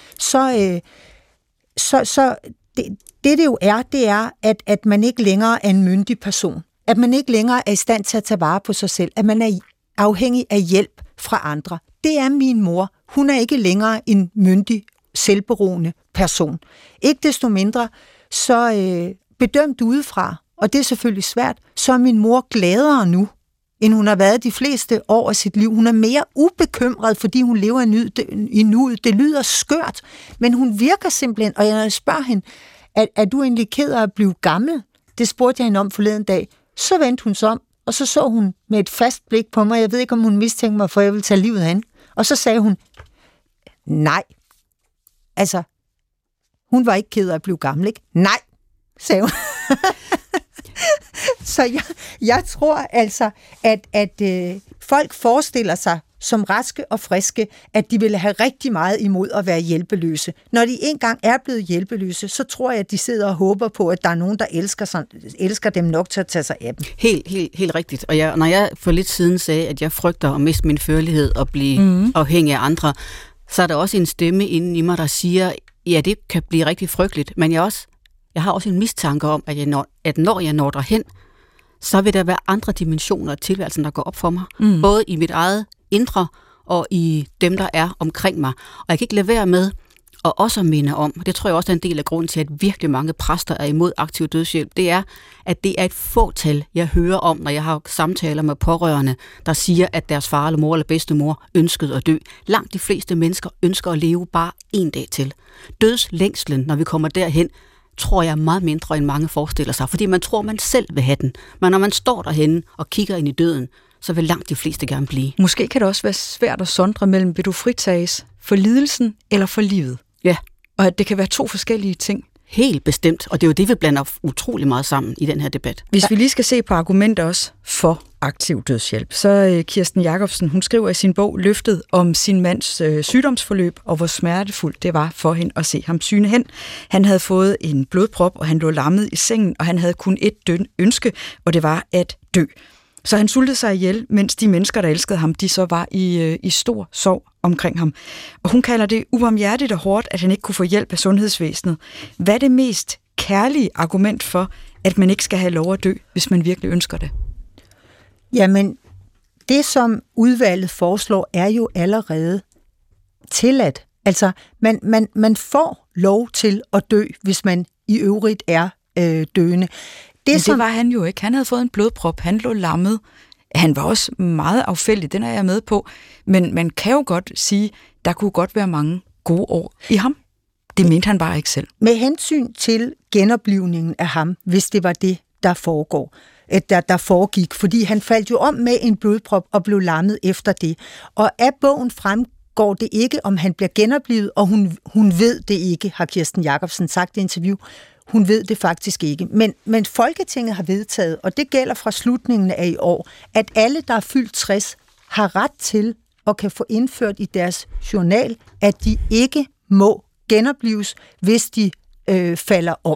så det jo er, det er, at man ikke længere er en myndig person. At man ikke længere er i stand til at tage vare på sig selv. At man er afhængig af hjælp fra andre. Det er min mor. Hun er ikke længere en myndig, selvberoende person. Ikke desto mindre, så bedømt udefra, og det er selvfølgelig svært, så er min mor gladere nu, end hun har været de fleste år af sit liv. Hun er mere ubekymret, fordi hun lever i nuet. Det lyder skørt, men hun virker simpelthen, og jeg spørger hende, er du egentlig ked af at blive gammel? Det spurgte jeg hende om forleden dag. Så vendte hun sig om, og så hun med et fast blik på mig. Jeg ved ikke, om hun mistænkte mig, for jeg ville tage livet af hende. Og så sagde hun, nej. Altså, hun var ikke ked af at blive gammel, ikke? Nej, sagde hun. Så jeg tror altså, at folk forestiller sig som raske og friske, at de ville have rigtig meget imod at være hjælpeløse. Når de engang er blevet hjælpeløse, så tror jeg, at de sidder og håber på, at der er nogen, der elsker dem nok til at tage sig af dem. Helt rigtigt. Og når jeg for lidt siden sagde, at jeg frygter at miste min førlighed og blive afhængig af andre, så er der også en stemme inden i mig, der siger, ja, det kan blive rigtig frygteligt, men jeg har også en mistanke om, at når jeg når derhen, så vil der være andre dimensioner af tilværelsen, der går op for mig. Både i mit eget indre og i dem, der er omkring mig. Og jeg kan ikke lade være med at også minde om, det tror jeg også er en del af grunden til, at virkelig mange præster er imod aktiv dødshjælp, det er, at det er et fåtal, jeg hører om, når jeg har samtaler med pårørende, der siger, at deres far eller mor eller bedstemor ønskede at dø. Langt de fleste mennesker ønsker at leve bare en dag til. Dødslængslen, når vi kommer derhen, tror jeg meget mindre, end mange forestiller sig, fordi man tror, man selv vil have den. Men når man står derhenne og kigger ind i døden, så vil langt de fleste gerne blive. Måske kan det også være svært at sondre mellem, vil du fritages for lidelsen eller for livet? Ja. Og at det kan være to forskellige ting. Helt bestemt, og det er jo det, vi blander utrolig meget sammen i den her debat. Hvis vi lige skal se på argumenter også for aktiv dødshjælp, så Kirsten Jacobsen, hun skriver i sin bog Løftet om sin mands sygdomsforløb, og hvor smertefuldt det var for hende at se ham syne hen. Han havde fået en blodprop, og han lå lammet i sengen, og han havde kun et ønske, og det var at dø. Så han sultede sig ihjel, mens de mennesker, der elskede ham, de så var i stor sorg omkring ham. Og hun kalder det ubarmhjertigt og hårdt, at han ikke kunne få hjælp af sundhedsvæsenet. Hvad er det mest kærlige argument for, at man ikke skal have lov at dø, hvis man virkelig ønsker det? Jamen, det som udvalget foreslår, er jo allerede tilladt. Altså, man får lov til at dø, hvis man i øvrigt er døende. Det var han jo ikke. Han havde fået en blodprop. Han lå lammet. Han var også meget affældig, den er jeg med på. Men man kan jo godt sige, der kunne godt være mange gode år i ham. Det mente han bare ikke selv. Med hensyn til genoplivningen af ham, hvis det var det, der foregik. Fordi han faldt jo om med en blodprop og blev lammet efter det. Og af bogen fremgår det ikke, om han bliver genoplivet, og hun ved det ikke, har Kirsten Jacobsen sagt i interview. Hun ved det faktisk ikke. Men Folketinget har vedtaget, og det gælder fra slutningen af i år, at alle, der er fyldt 60, har ret til og kan få indført i deres journal, at de ikke må genoplives, hvis de falder om.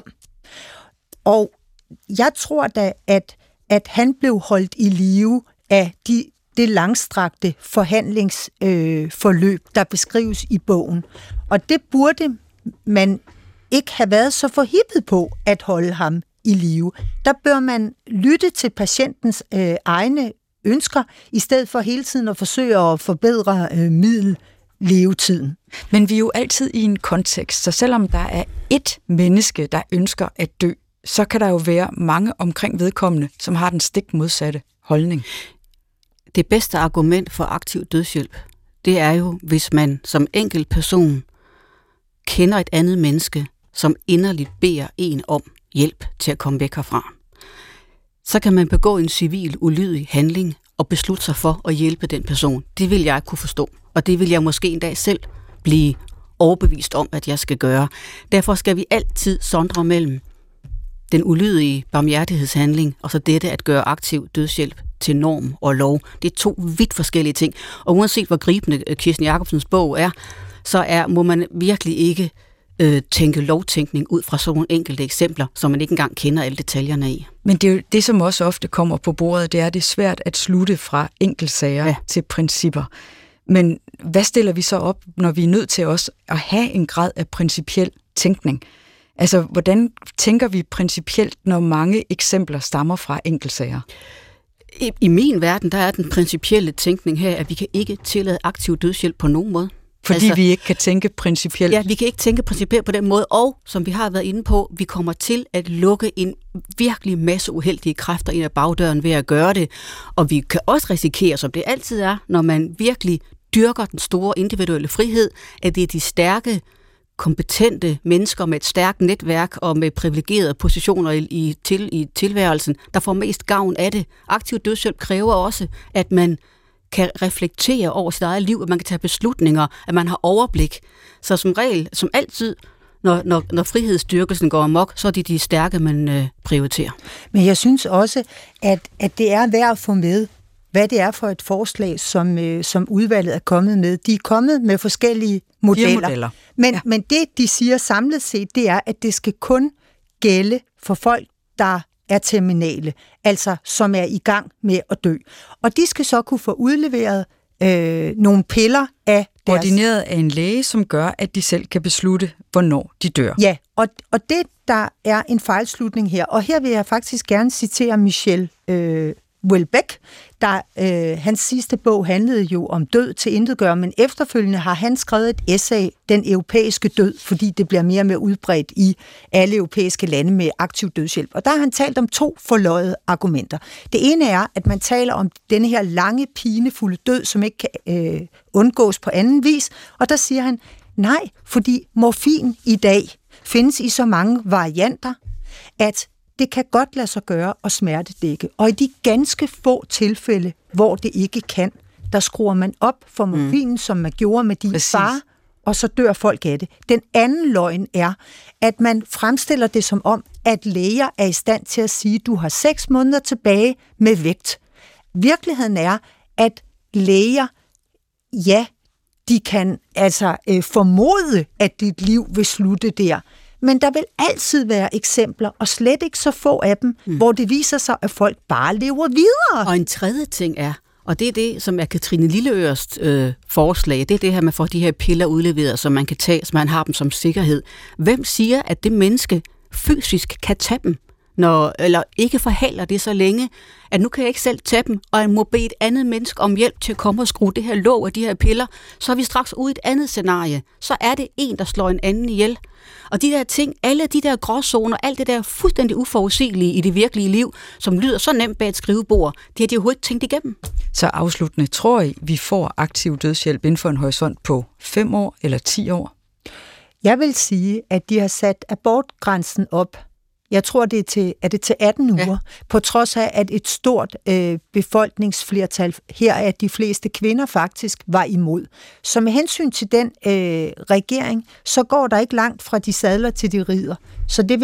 Og jeg tror da, at han blev holdt i live af det langstrakte forhandlingsforløb, der beskrives i bogen. Og det burde man ikke have været så forhippet på at holde ham i live. Der bør man lytte til patientens egne ønsker, i stedet for hele tiden at forsøge at forbedre middellevetiden. Men vi er jo altid i en kontekst, så selvom der er ét menneske, der ønsker at dø, så kan der jo være mange omkring vedkommende, som har den stik modsatte holdning. Det bedste argument for aktiv dødshjælp, det er jo, hvis man som enkelt person kender et andet menneske, som inderligt beder en om hjælp til at komme væk herfra. Så kan man begå en civil, ulydig handling og beslutte sig for at hjælpe den person. Det vil jeg kunne forstå, og det vil jeg måske en dag selv blive overbevist om, at jeg skal gøre. Derfor skal vi altid sondre mellem den ulydige barmhjertighedshandling og så dette at gøre aktiv dødshjælp til norm og lov. Det er 2 vidt forskellige ting. Og uanset hvor gribende Kirsten Jacobsens bog er, så må man virkelig ikke tænke lovtænkning ud fra sådan nogle enkelte eksempler, som man ikke engang kender alle detaljerne i. Men det er jo det, som også ofte kommer på bordet, det er svært at slutte fra enkeltsager til principper. Men hvad stiller vi så op, når vi er nødt til også at have en grad af principiel tænkning? Altså, hvordan tænker vi principielt, når mange eksempler stammer fra enkeltsager? I min verden, der er den principielle tænkning her, at vi kan ikke tillade aktiv dødshjælp på nogen måde. Fordi vi ikke kan tænke principielt? Ja, vi kan ikke tænke principielt på den måde, og som vi har været inde på, vi kommer til at lukke en virkelig masse uheldige kræfter ind ad bagdøren ved at gøre det, og vi kan også risikere, som det altid er, når man virkelig dyrker den store individuelle frihed, at det er de stærke, kompetente mennesker med et stærkt netværk og med privilegerede positioner i tilværelsen, der får mest gavn af det. Aktiv dødshjælp kræver også, at man kan reflektere over sit eget liv, at man kan tage beslutninger, at man har overblik. Så som regel, som altid, når frihedsstyrkelsen går amok, så er det de stærke, man prioriterer. Men jeg synes også, at det er værd at få med, hvad det er for et forslag, som udvalget er kommet med. De er kommet med forskellige modeller. Men det, de siger samlet set, det er, at det skal kun gælde for folk, der er terminale, altså som er i gang med at dø. Og de skal så kunne få udleveret nogle piller af deres... Ordineret af en læge, som gør, at de selv kan beslutte, hvornår de dør. Ja, og det, der er en fejlslutning her, og her vil jeg faktisk gerne citere Michel Houellebecq, der hans sidste bog handlede jo om død til intetgør, men efterfølgende har han skrevet et essay, Den europæiske død, fordi det bliver mere og mere udbredt i alle europæiske lande med aktiv dødshjælp. Og der har han talt om 2 forløjede argumenter. Det ene er, at man taler om denne her lange, pinefulde død, som ikke kan undgås på anden vis, og der siger han, nej, fordi morfin i dag findes i så mange varianter, at det kan godt lade sig gøre at smertedække. Og i de ganske få tilfælde, hvor det ikke kan, der skruer man op for morfinen, som man gjorde med din far, og så dør folk af det. Den anden løgn er, at man fremstiller det som om, at læger er i stand til at sige, at du har 6 måneder tilbage med vægt. Virkeligheden er, at læger, ja, de kan altså formode, at dit liv vil slutte der. Men der vil altid være eksempler, og slet ikke så få af dem, hvor det viser sig, at folk bare lever videre. Og en tredje ting er, og det er det, som er Katrine Lilleøres forslag, det er det her, man får de her piller udleveret, som man kan tage, så man har dem som sikkerhed. Hvem siger, at det menneske fysisk kan tage dem? Eller ikke forhaler det så længe, at nu kan jeg ikke selv tage dem, og jeg må bede et andet menneske om hjælp til at komme og skrue det her låg af de her piller, så er vi straks ude i et andet scenarie. Så er det en, der slår en anden ihjel. Og de der ting, alle de der gråzoner, alt det der fuldstændig uforudsigelige i det virkelige liv, som lyder så nemt bag et skrivebord, det har de overhovedet ikke tænkt igennem. Så afsluttende, tror I, vi får aktiv dødshjælp inden for en horisont på 5 år eller 10 år? Jeg vil sige, at de har sat abortgrænsen op. Jeg tror, det er til 18 uger, ja. På trods af, at et stort befolkningsflertal, her er de fleste kvinder faktisk, var imod. Så med hensyn til den regering, så går der ikke langt fra de sadler til de rider. Så det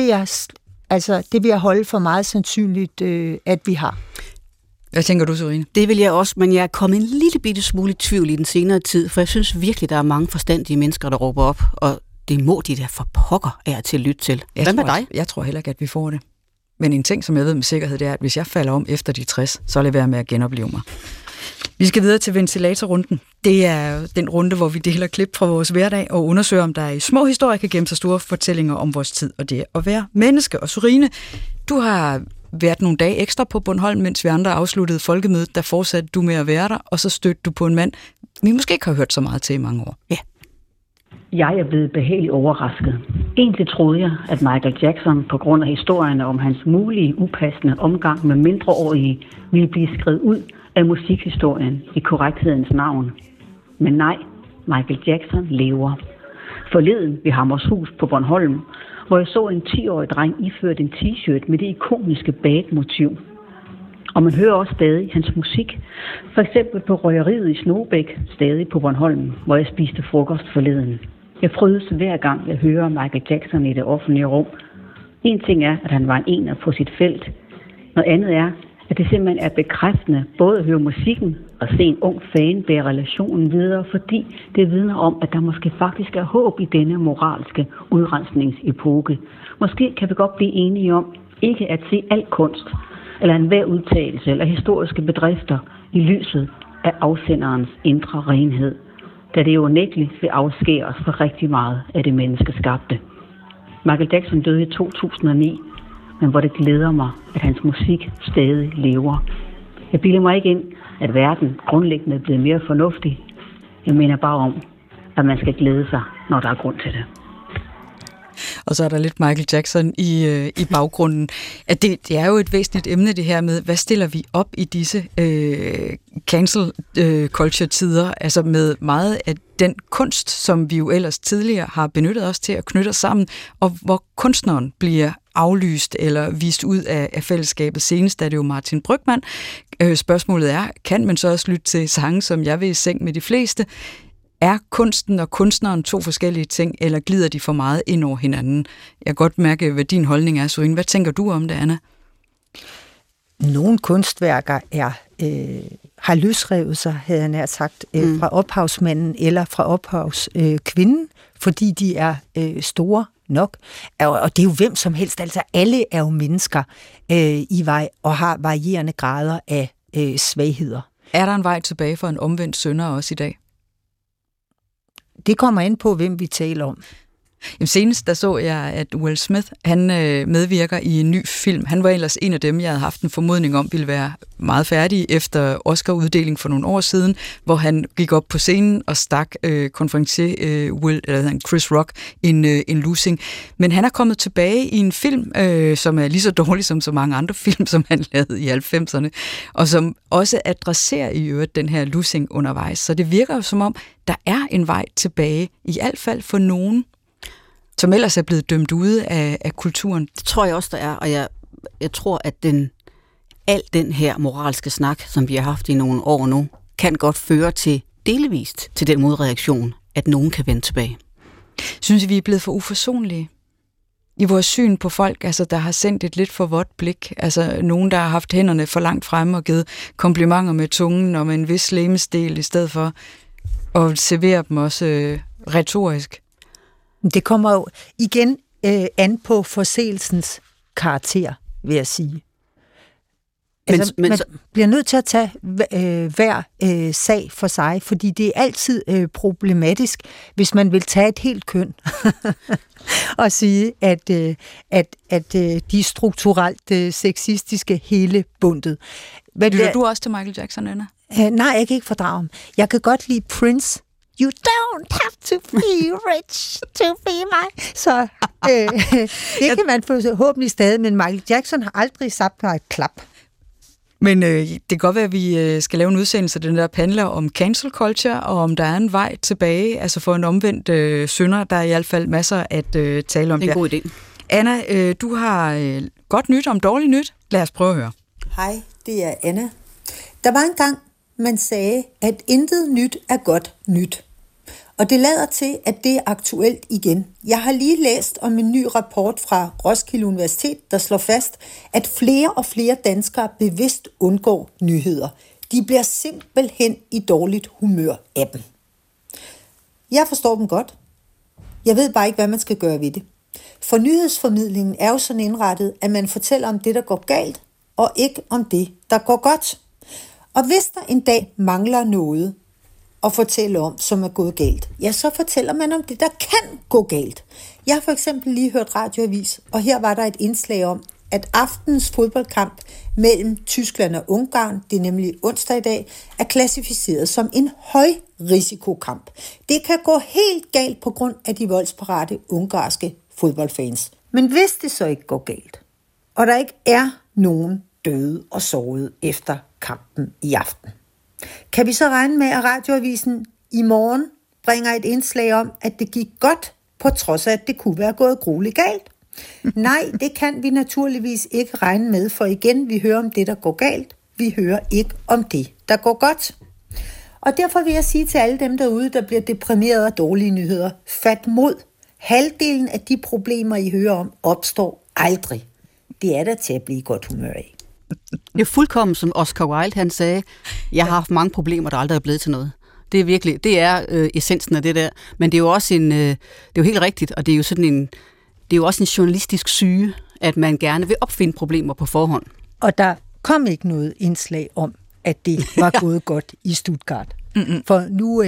vil jeg holde for meget sandsynligt, at vi har. Hvad tænker du, Sørine? Det vil jeg også, men jeg er kommet en lille bitte smule i tvivl i den senere tid, for jeg synes virkelig, der er mange forstandige mennesker, der råber op, og det må de der for pokker er til at lytte til. Hvad med dig? Jeg tror heller ikke, at vi får det. Men en ting, som jeg ved med sikkerhed, det er, at hvis jeg falder om efter de 60, så lader jeg være med at genopleve mig. Vi skal videre til ventilatorrunden. Det er den runde, hvor vi deler klip fra vores hverdag og undersøger, om der i små historier kan gemme sig store fortællinger om vores tid, og det at være menneske. Og Sørine, du har været nogle dage ekstra på Bornholm, mens vi andre afsluttede folkemødet, der fortsatte du med at være der, og så stødte du på en mand, vi måske ikke har hørt så meget til i mange år. Ja. Jeg er blevet behageligt overrasket. Egentlig troede jeg, at Michael Jackson, på grund af historierne om hans mulige upassende omgang med mindreårige, ville blive skrevet ud af musikhistorien i korrekthedens navn. Men nej, Michael Jackson lever. Forleden ved Hammershus på Bornholm, hvor jeg så en 10-årig dreng iført en t-shirt med det ikoniske bag-motiv. Og man hører også stadig hans musik. For eksempel på røgeriet i Snobæk, stadig på Bornholm, hvor jeg spiste frokost forleden. Jeg frydes hver gang jeg hører Michael Jackson i det offentlige rum. En ting er, at han var en ener på sit felt. Noget andet er, at det simpelthen er bekræftende både at høre musikken og se en ung fan bære relationen videre, fordi det vidner om, at der måske faktisk er håb i denne moralske udrensningsepoke. Måske kan vi godt blive enige om ikke at se al kunst, eller enhver udtalelse eller historiske bedrifter i lyset af afsenderens indre renhed, da det jo unægteligt vil afskære os for rigtig meget af det menneskeskabte. Michael Jackson døde i 2009, men hvor det glæder mig, at hans musik stadig lever. Jeg bilder mig ikke ind, at verden grundlæggende er blevet mere fornuftig. Jeg mener bare om, at man skal glæde sig, når der er grund til det. Og så er der lidt Michael Jackson i baggrunden. At det er jo et væsentligt emne, det her med, hvad stiller vi op i disse cancel culture-tider, altså med meget af den kunst, som vi jo ellers tidligere har benyttet os til at knytte os sammen, og hvor kunstneren bliver aflyst eller vist ud af fællesskabet. Senest er det jo Martin Brygmann. Spørgsmålet er, kan man så også lytte til sange, som jeg vil i seng med de fleste? Er kunsten og kunstneren to forskellige ting, eller glider de for meget ind over hinanden? Jeg kan godt mærke, hvad din holdning er, Surin. Hvad tænker du om det, Anna? Nogle kunstværker har løsrevet sig, havde jeg nær sagt, fra ophavsmanden eller fra ophavskvinden, fordi de er store nok. Og det er jo hvem som helst, altså alle er jo mennesker i vej og har varierende grader af svagheder. Er der en vej tilbage for en omvendt synder også i dag? Det kommer ind på, hvem vi taler om. Jamen, senest der så jeg, at Will Smith, han medvirker i en ny film. Han var ellers en af dem, jeg havde haft en formodning om, ville være meget færdig efter Oscar-uddeling for nogle år siden, hvor han gik op på scenen og stak konferencier Chris Rock en lussing. Men han er kommet tilbage i en film, som er lige så dårlig som så mange andre film, som han lavede i 90'erne, og som også adresserer i øvrigt den her lussing undervejs. Så det virker jo som om, der er en vej tilbage, i hvert fald for nogen, som ellers er blevet dømt ude af kulturen. Det tror jeg også, der er, og jeg tror, at al den her moralske snak, som vi har haft i nogle år nu, kan godt føre til delvist til den modreaktion, at nogen kan vende tilbage. Synes I, vi er blevet for uforsonlige i vores syn på folk, altså der har sendt et lidt for vådt blik, altså nogen, der har haft hænderne for langt fremme og givet komplimenter med tungen og med en vis lemesdel, i stedet for at servere dem også retorisk? Det kommer jo igen an på forseelsens karakter, vil jeg sige. Altså, man bliver nødt til at tage hver sag for sig, fordi det er altid problematisk, hvis man vil tage et helt køn og sige, at de er strukturelt sexistiske hele bundet. Lytter du også til Michael Jackson, Anna? Nej, jeg kan ikke fordrage ham. Jeg kan godt lide Prince. You don't have to be rich to be my... Så det kan man forhåbentlig stadig, men Michael Jackson har aldrig sagt mig et klap. Men det kan godt være, at vi skal lave en udsendelse, den der handler om cancel culture, og om der er en vej tilbage, altså for en omvendt synder. Der er i hvert fald masser at tale om. Det er en god idé. Anna, du har godt nyt om dårligt nyt. Lad os prøve at høre. Hej, det er Anna. Der var en gang, man sagde, at intet nyt er godt nyt. Og det lader til, at det er aktuelt igen. Jeg har lige læst om en ny rapport fra Roskilde Universitet, der slår fast, at flere og flere danskere bevidst undgår nyheder. De bliver simpelthen i dårligt humør af dem. Jeg forstår dem godt. Jeg ved bare ikke, hvad man skal gøre ved det. For nyhedsformidlingen er jo sådan indrettet, at man fortæller om det, der går galt, og ikke om det, der går godt. Og hvis der en dag mangler noget at fortælle om, som er gået galt, ja, så fortæller man om det, der kan gå galt. Jeg har for eksempel lige hørt radioavis, og her var der et indslag om, at aftenens fodboldkamp mellem Tyskland og Ungarn, det er nemlig onsdag i dag, er klassificeret som en højrisikokamp. Det kan gå helt galt på grund af de voldsparate ungarske fodboldfans. Men hvis det så ikke går galt, og der ikke er nogen døde og sårede efter kampen i aften, kan vi så regne med, at Radioavisen i morgen bringer et indslag om, at det gik godt, på trods af, at det kunne være gået grueligt galt? Nej, det kan vi naturligvis ikke regne med, for igen, vi hører om det, der går galt. Vi hører ikke om det, der går godt. Og derfor vil jeg sige til alle dem derude, der bliver deprimeret af dårlige nyheder, fat mod. Halvdelen af de problemer, I hører om, opstår aldrig. Det er der til at blive godt humør af. Det er fuldkommen, som Oscar Wilde han sagde, jeg har haft mange problemer, der aldrig er blevet til noget. Det er virkelig, det er essensen af det der. Men det er jo også det er jo helt rigtigt, og det er jo sådan det er jo også en journalistisk syge, at man gerne vil opfinde problemer på forhånd. Og der kom ikke noget indslag om, at det var gået godt i Stuttgart. For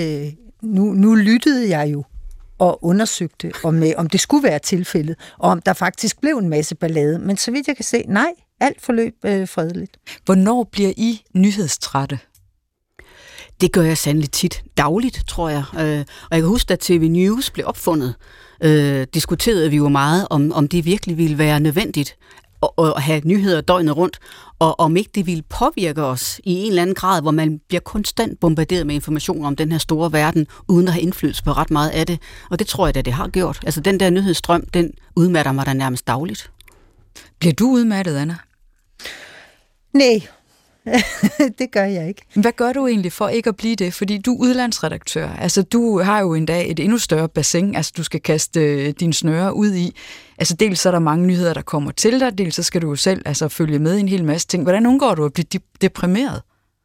nu lyttede jeg jo og undersøgte, om det skulle være tilfældet, og om der faktisk blev en masse ballade. Men så vidt jeg kan se, nej, alt forløb fredeligt. Hvornår bliver I nyhedstrætte? Det gør jeg sandelig tit. Dagligt, tror jeg. Og jeg kan huske, at TV News blev opfundet. Diskuterede vi jo meget, om det virkelig ville være nødvendigt at have nyheder døgnet rundt, og om ikke det ville påvirke os i en eller anden grad, hvor man bliver konstant bombarderet med information om den her store verden, uden at have indflydelse på ret meget af det. Og det tror jeg da, det har gjort. Altså den der nyhedsstrøm, den udmatter mig da nærmest dagligt. Bliver du udmattet, Anna? Nej, det gør jeg ikke. Hvad gør du egentlig for ikke at blive det? Fordi du er udlandsredaktør. Altså, du har jo endda et endnu større bassin, altså du skal kaste dine snører ud i. Altså, dels så er der mange nyheder, der kommer til dig, dels så skal du jo selv følge med i en hel masse ting. Hvordan undgår du at blive deprimeret?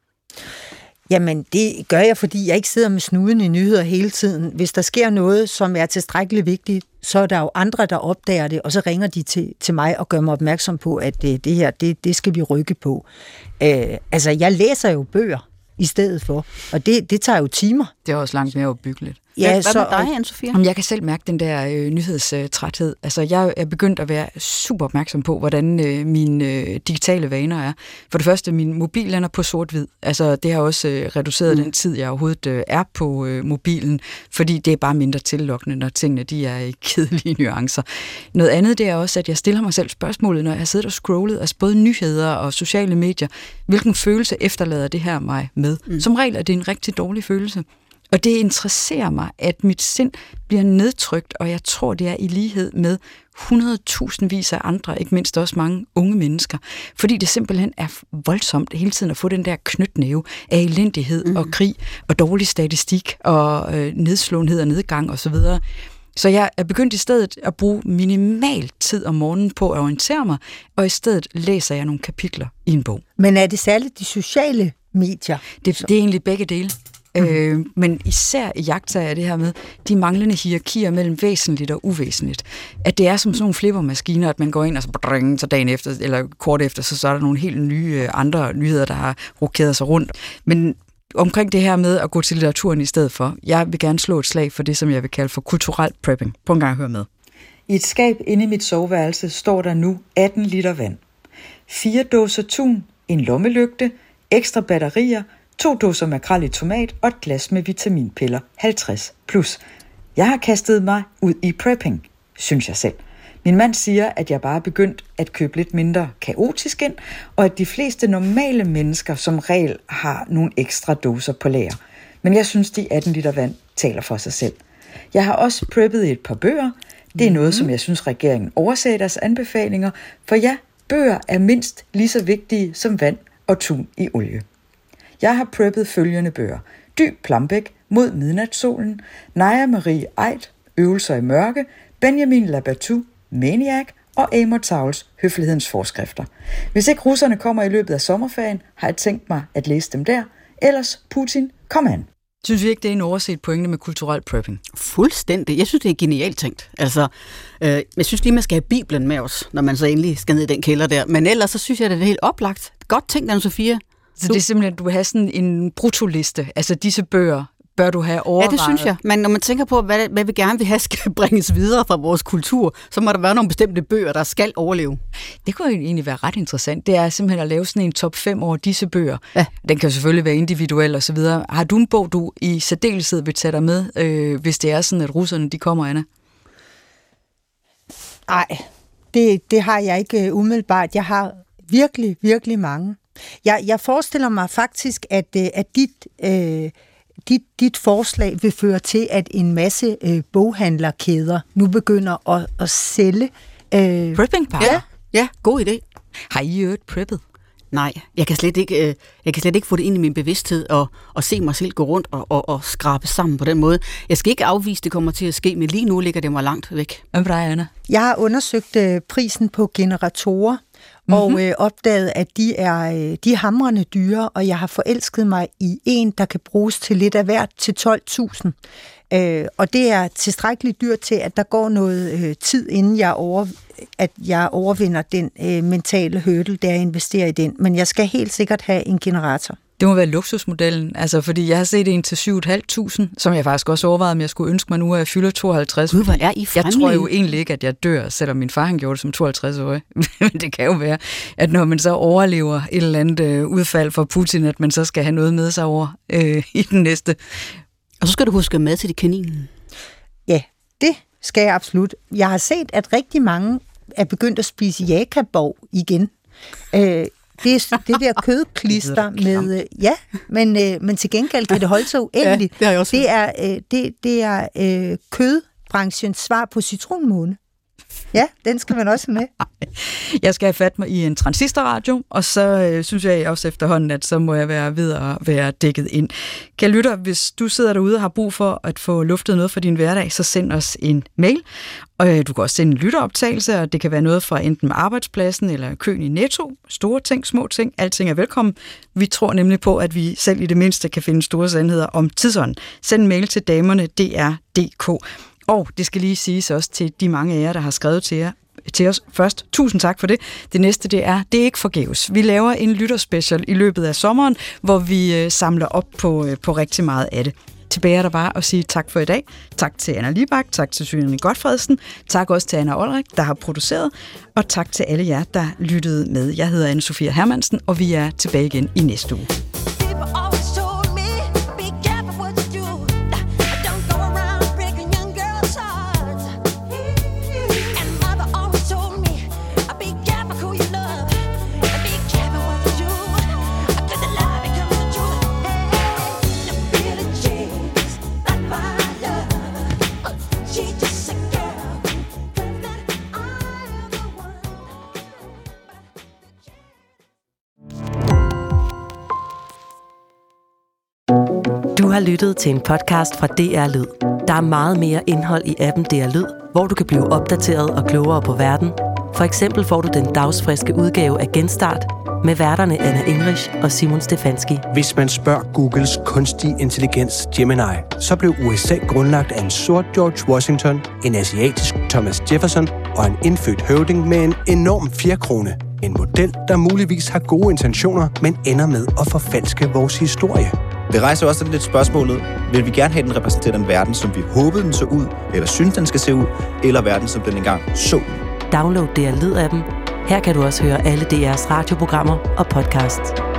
Jamen, det gør jeg, fordi jeg ikke sidder med snuden i nyheder hele tiden. Hvis der sker noget, som er tilstrækkeligt vigtigt, så er der jo andre, der opdager det, og så ringer de til mig og gør mig opmærksom på, at det her, det skal vi rykke på. Altså, jeg læser jo bøger i stedet for, og det tager jo timer. Det er også langt mere opbyggeligt. Ja, hvad med dig, Anne-Sophia? Jeg kan selv mærke den der nyhedstræthed. Altså, jeg er begyndt at være super opmærksom på, hvordan mine digitale vaner er. For det første, min mobil er på sort-hvid. Altså, det har også reduceret den tid, jeg overhovedet er på mobilen, fordi det er bare mindre tillokkende, når tingene de er i kedelige nuancer. Noget andet, det er også, at jeg stiller mig selv spørgsmålet, når jeg sidder og scrollet, altså både nyheder og sociale medier. Hvilken følelse efterlader det her mig med? Som regel er det en rigtig dårlig følelse. Og det interesserer mig, at mit sind bliver nedtrykt, og jeg tror, det er i lighed med 100.000 af andre, ikke mindst også mange unge mennesker. Fordi det simpelthen er voldsomt hele tiden at få den der knytnæve af elendighed og krig og dårlig statistik og nedslåenhed og nedgang osv. Så jeg er begyndt i stedet at bruge minimal tid om morgenen på at orientere mig, og i stedet læser jeg nogle kapitler i en bog. Men er det særligt de sociale medier? Det er egentlig begge dele. Men især iagttager jeg det her med de manglende hierarkier mellem væsentligt og uvæsentligt. At det er som sådan nogle flippermaskiner, at man går ind og så dagen efter, eller kort efter, så er der nogle helt nye andre nyheder, der har rokeret sig rundt. Men omkring det her med at gå til litteraturen i stedet for, jeg vil gerne slå et slag for det, som jeg vil kalde for kulturel prepping. På en gang hør med. I et skab inde i mit soveværelse står der nu 18 liter vand, 4 dåser tun, en lommelygte, ekstra batterier, 2 dåser makrel i tomat og et glas med vitaminpiller 50+. Jeg har kastet mig ud i prepping, synes jeg selv. Min mand siger, at jeg bare er begyndt at købe lidt mindre kaotisk ind, og at de fleste normale mennesker som regel har nogle ekstra doser på lager. Men jeg synes, de 18 liter vand taler for sig selv. Jeg har også preppet et par bøger. Det er noget, som jeg synes, regeringen overser deres anbefalinger, for ja, bøger er mindst lige så vigtige som vand og tun i olie. Jeg har preppet følgende bøger. Dy Plambæk, Mod midnatssolen, Naja Marie Aidt, Øvelser i mørke, Benjamin Labatut, Maniac og Amor Towles Høflighedens forskrifter. Hvis ikke russerne kommer i løbet af sommerferien, har jeg tænkt mig at læse dem der. Ellers Putin, kom an. Synes vi ikke, det er en overset pointe med kulturel prepping? Fuldstændig. Jeg synes, det er genialt tænkt. Altså, jeg synes lige, man skal have Bibelen med os, når man så endelig skal ned i den kælder der. Men ellers så synes jeg, det er helt oplagt. Godt tænkt, Anne-Sophia. Så det er simpelthen, at du vil have sådan en brutoliste, altså disse bøger, bør du have overvejet? Ja, det synes jeg. Men når man tænker på, hvad vi gerne vil have skal bringes videre fra vores kultur, så må der være nogle bestemte bøger, der skal overleve. Det kunne jo egentlig være ret interessant. Det er simpelthen at lave sådan en top 5 over disse bøger. Ja. Den kan jo selvfølgelig være individuel og så videre. Har du en bog, du i særdeleshed vil tage dig med, hvis det er sådan, at russerne de kommer, Anna? Nej, det har jeg ikke umiddelbart. Jeg har virkelig, virkelig mange. Jeg forestiller mig faktisk, at dit forslag vil føre til, at en masse boghandlerkæder nu begynder at sælge. Prepping power? Ja, god idé. Har I øvrigt preppet? Nej, jeg kan slet ikke få det ind i min bevidsthed og se mig selv gå rundt og skrabe sammen på den måde. Jeg skal ikke afvise, det kommer til at ske, men lige nu ligger det mig langt væk. Hvad med dig, Anna? Jeg har undersøgt prisen på generatorer, og opdaget, at de er hamrende dyre, og jeg har forelsket mig i en, der kan bruges til lidt af hvert til 12.000. Og det er tilstrækkeligt dyrt til, at der går noget tid, inden jeg overvinder den mentale hurdle, der jeg investerer i den. Men jeg skal helt sikkert have en generator. Det må være luksusmodellen, altså fordi jeg har set en til 7.500, som jeg faktisk også overvejede, om jeg skulle ønske mig nu, at jeg fylder 52. Gud, hvor er I jeg tror jo egentlig ikke, at jeg dør, selvom min far han gjorde det som 52-årig. Men det kan jo være, at når man så overlever et eller andet udfald fra Putin, at man så skal have noget med sig over i den næste. Og så skal du huske mad til de kaninen. Ja, det skal jeg absolut. Jeg har set, at rigtig mange er begyndt at spise jakaborg igen. Det der kødklister med... Ja, men til gengæld kan det holde sig uendeligt. Ja, det har jeg også. Det er kødbranchens svar på citronmåne. Ja, den skal man også med. Jeg skal have fat mig i en transistorradio, og så synes jeg også efterhånden, at så må jeg være ved at være dækket ind. Kære lytter, hvis du sidder derude og har brug for at få luftet noget for din hverdag, så send os en mail. Og du kan også sende en lytteroptagelse, og det kan være noget fra enten arbejdspladsen eller køen i Netto. Store ting, små ting, alting er velkommen. Vi tror nemlig på, at vi selv i det mindste kan finde store sandheder om tidsånden. Send en mail til damerne.dr.dk. Og det skal lige siges også til de mange af jer, der har skrevet til os først. Tusind tak for det. Det næste, det er ikke forgæves. Vi laver en lytterspecial i løbet af sommeren, hvor vi samler op på rigtig meget af det. Tilbage er der bare at sige tak for i dag. Tak til Anna Libak, tak til Synerne Godfredsen, tak også til Anna Olrik, der har produceret, og tak til alle jer, der lyttede med. Jeg hedder Anne-Sophia Hermansen, og vi er tilbage igen i næste uge. Du har lyttet til en podcast fra DR Lyd. Der er meget mere indhold i appen DR Lyd, hvor du kan blive opdateret og klogere på verden. For eksempel får du den dagsfriske udgave af Genstart med værterne Anna English og Simon Stefanski. Hvis man spørger Googles kunstig intelligens Gemini, så blev USA grundlagt af en sort George Washington, en asiatisk Thomas Jefferson og en indfødt høvding med en enorm fjerkrone. En model, der muligvis har gode intentioner, men ender med at forfalske vores historie. Det rejser også lidt spørgsmålet, vil vi gerne have den repræsentere den verden, som vi håbede den så ud, eller synes den skal se ud, eller verden, som den engang så ud? Download DR Lyd-appen. Her kan du også høre alle DR's radioprogrammer og podcasts.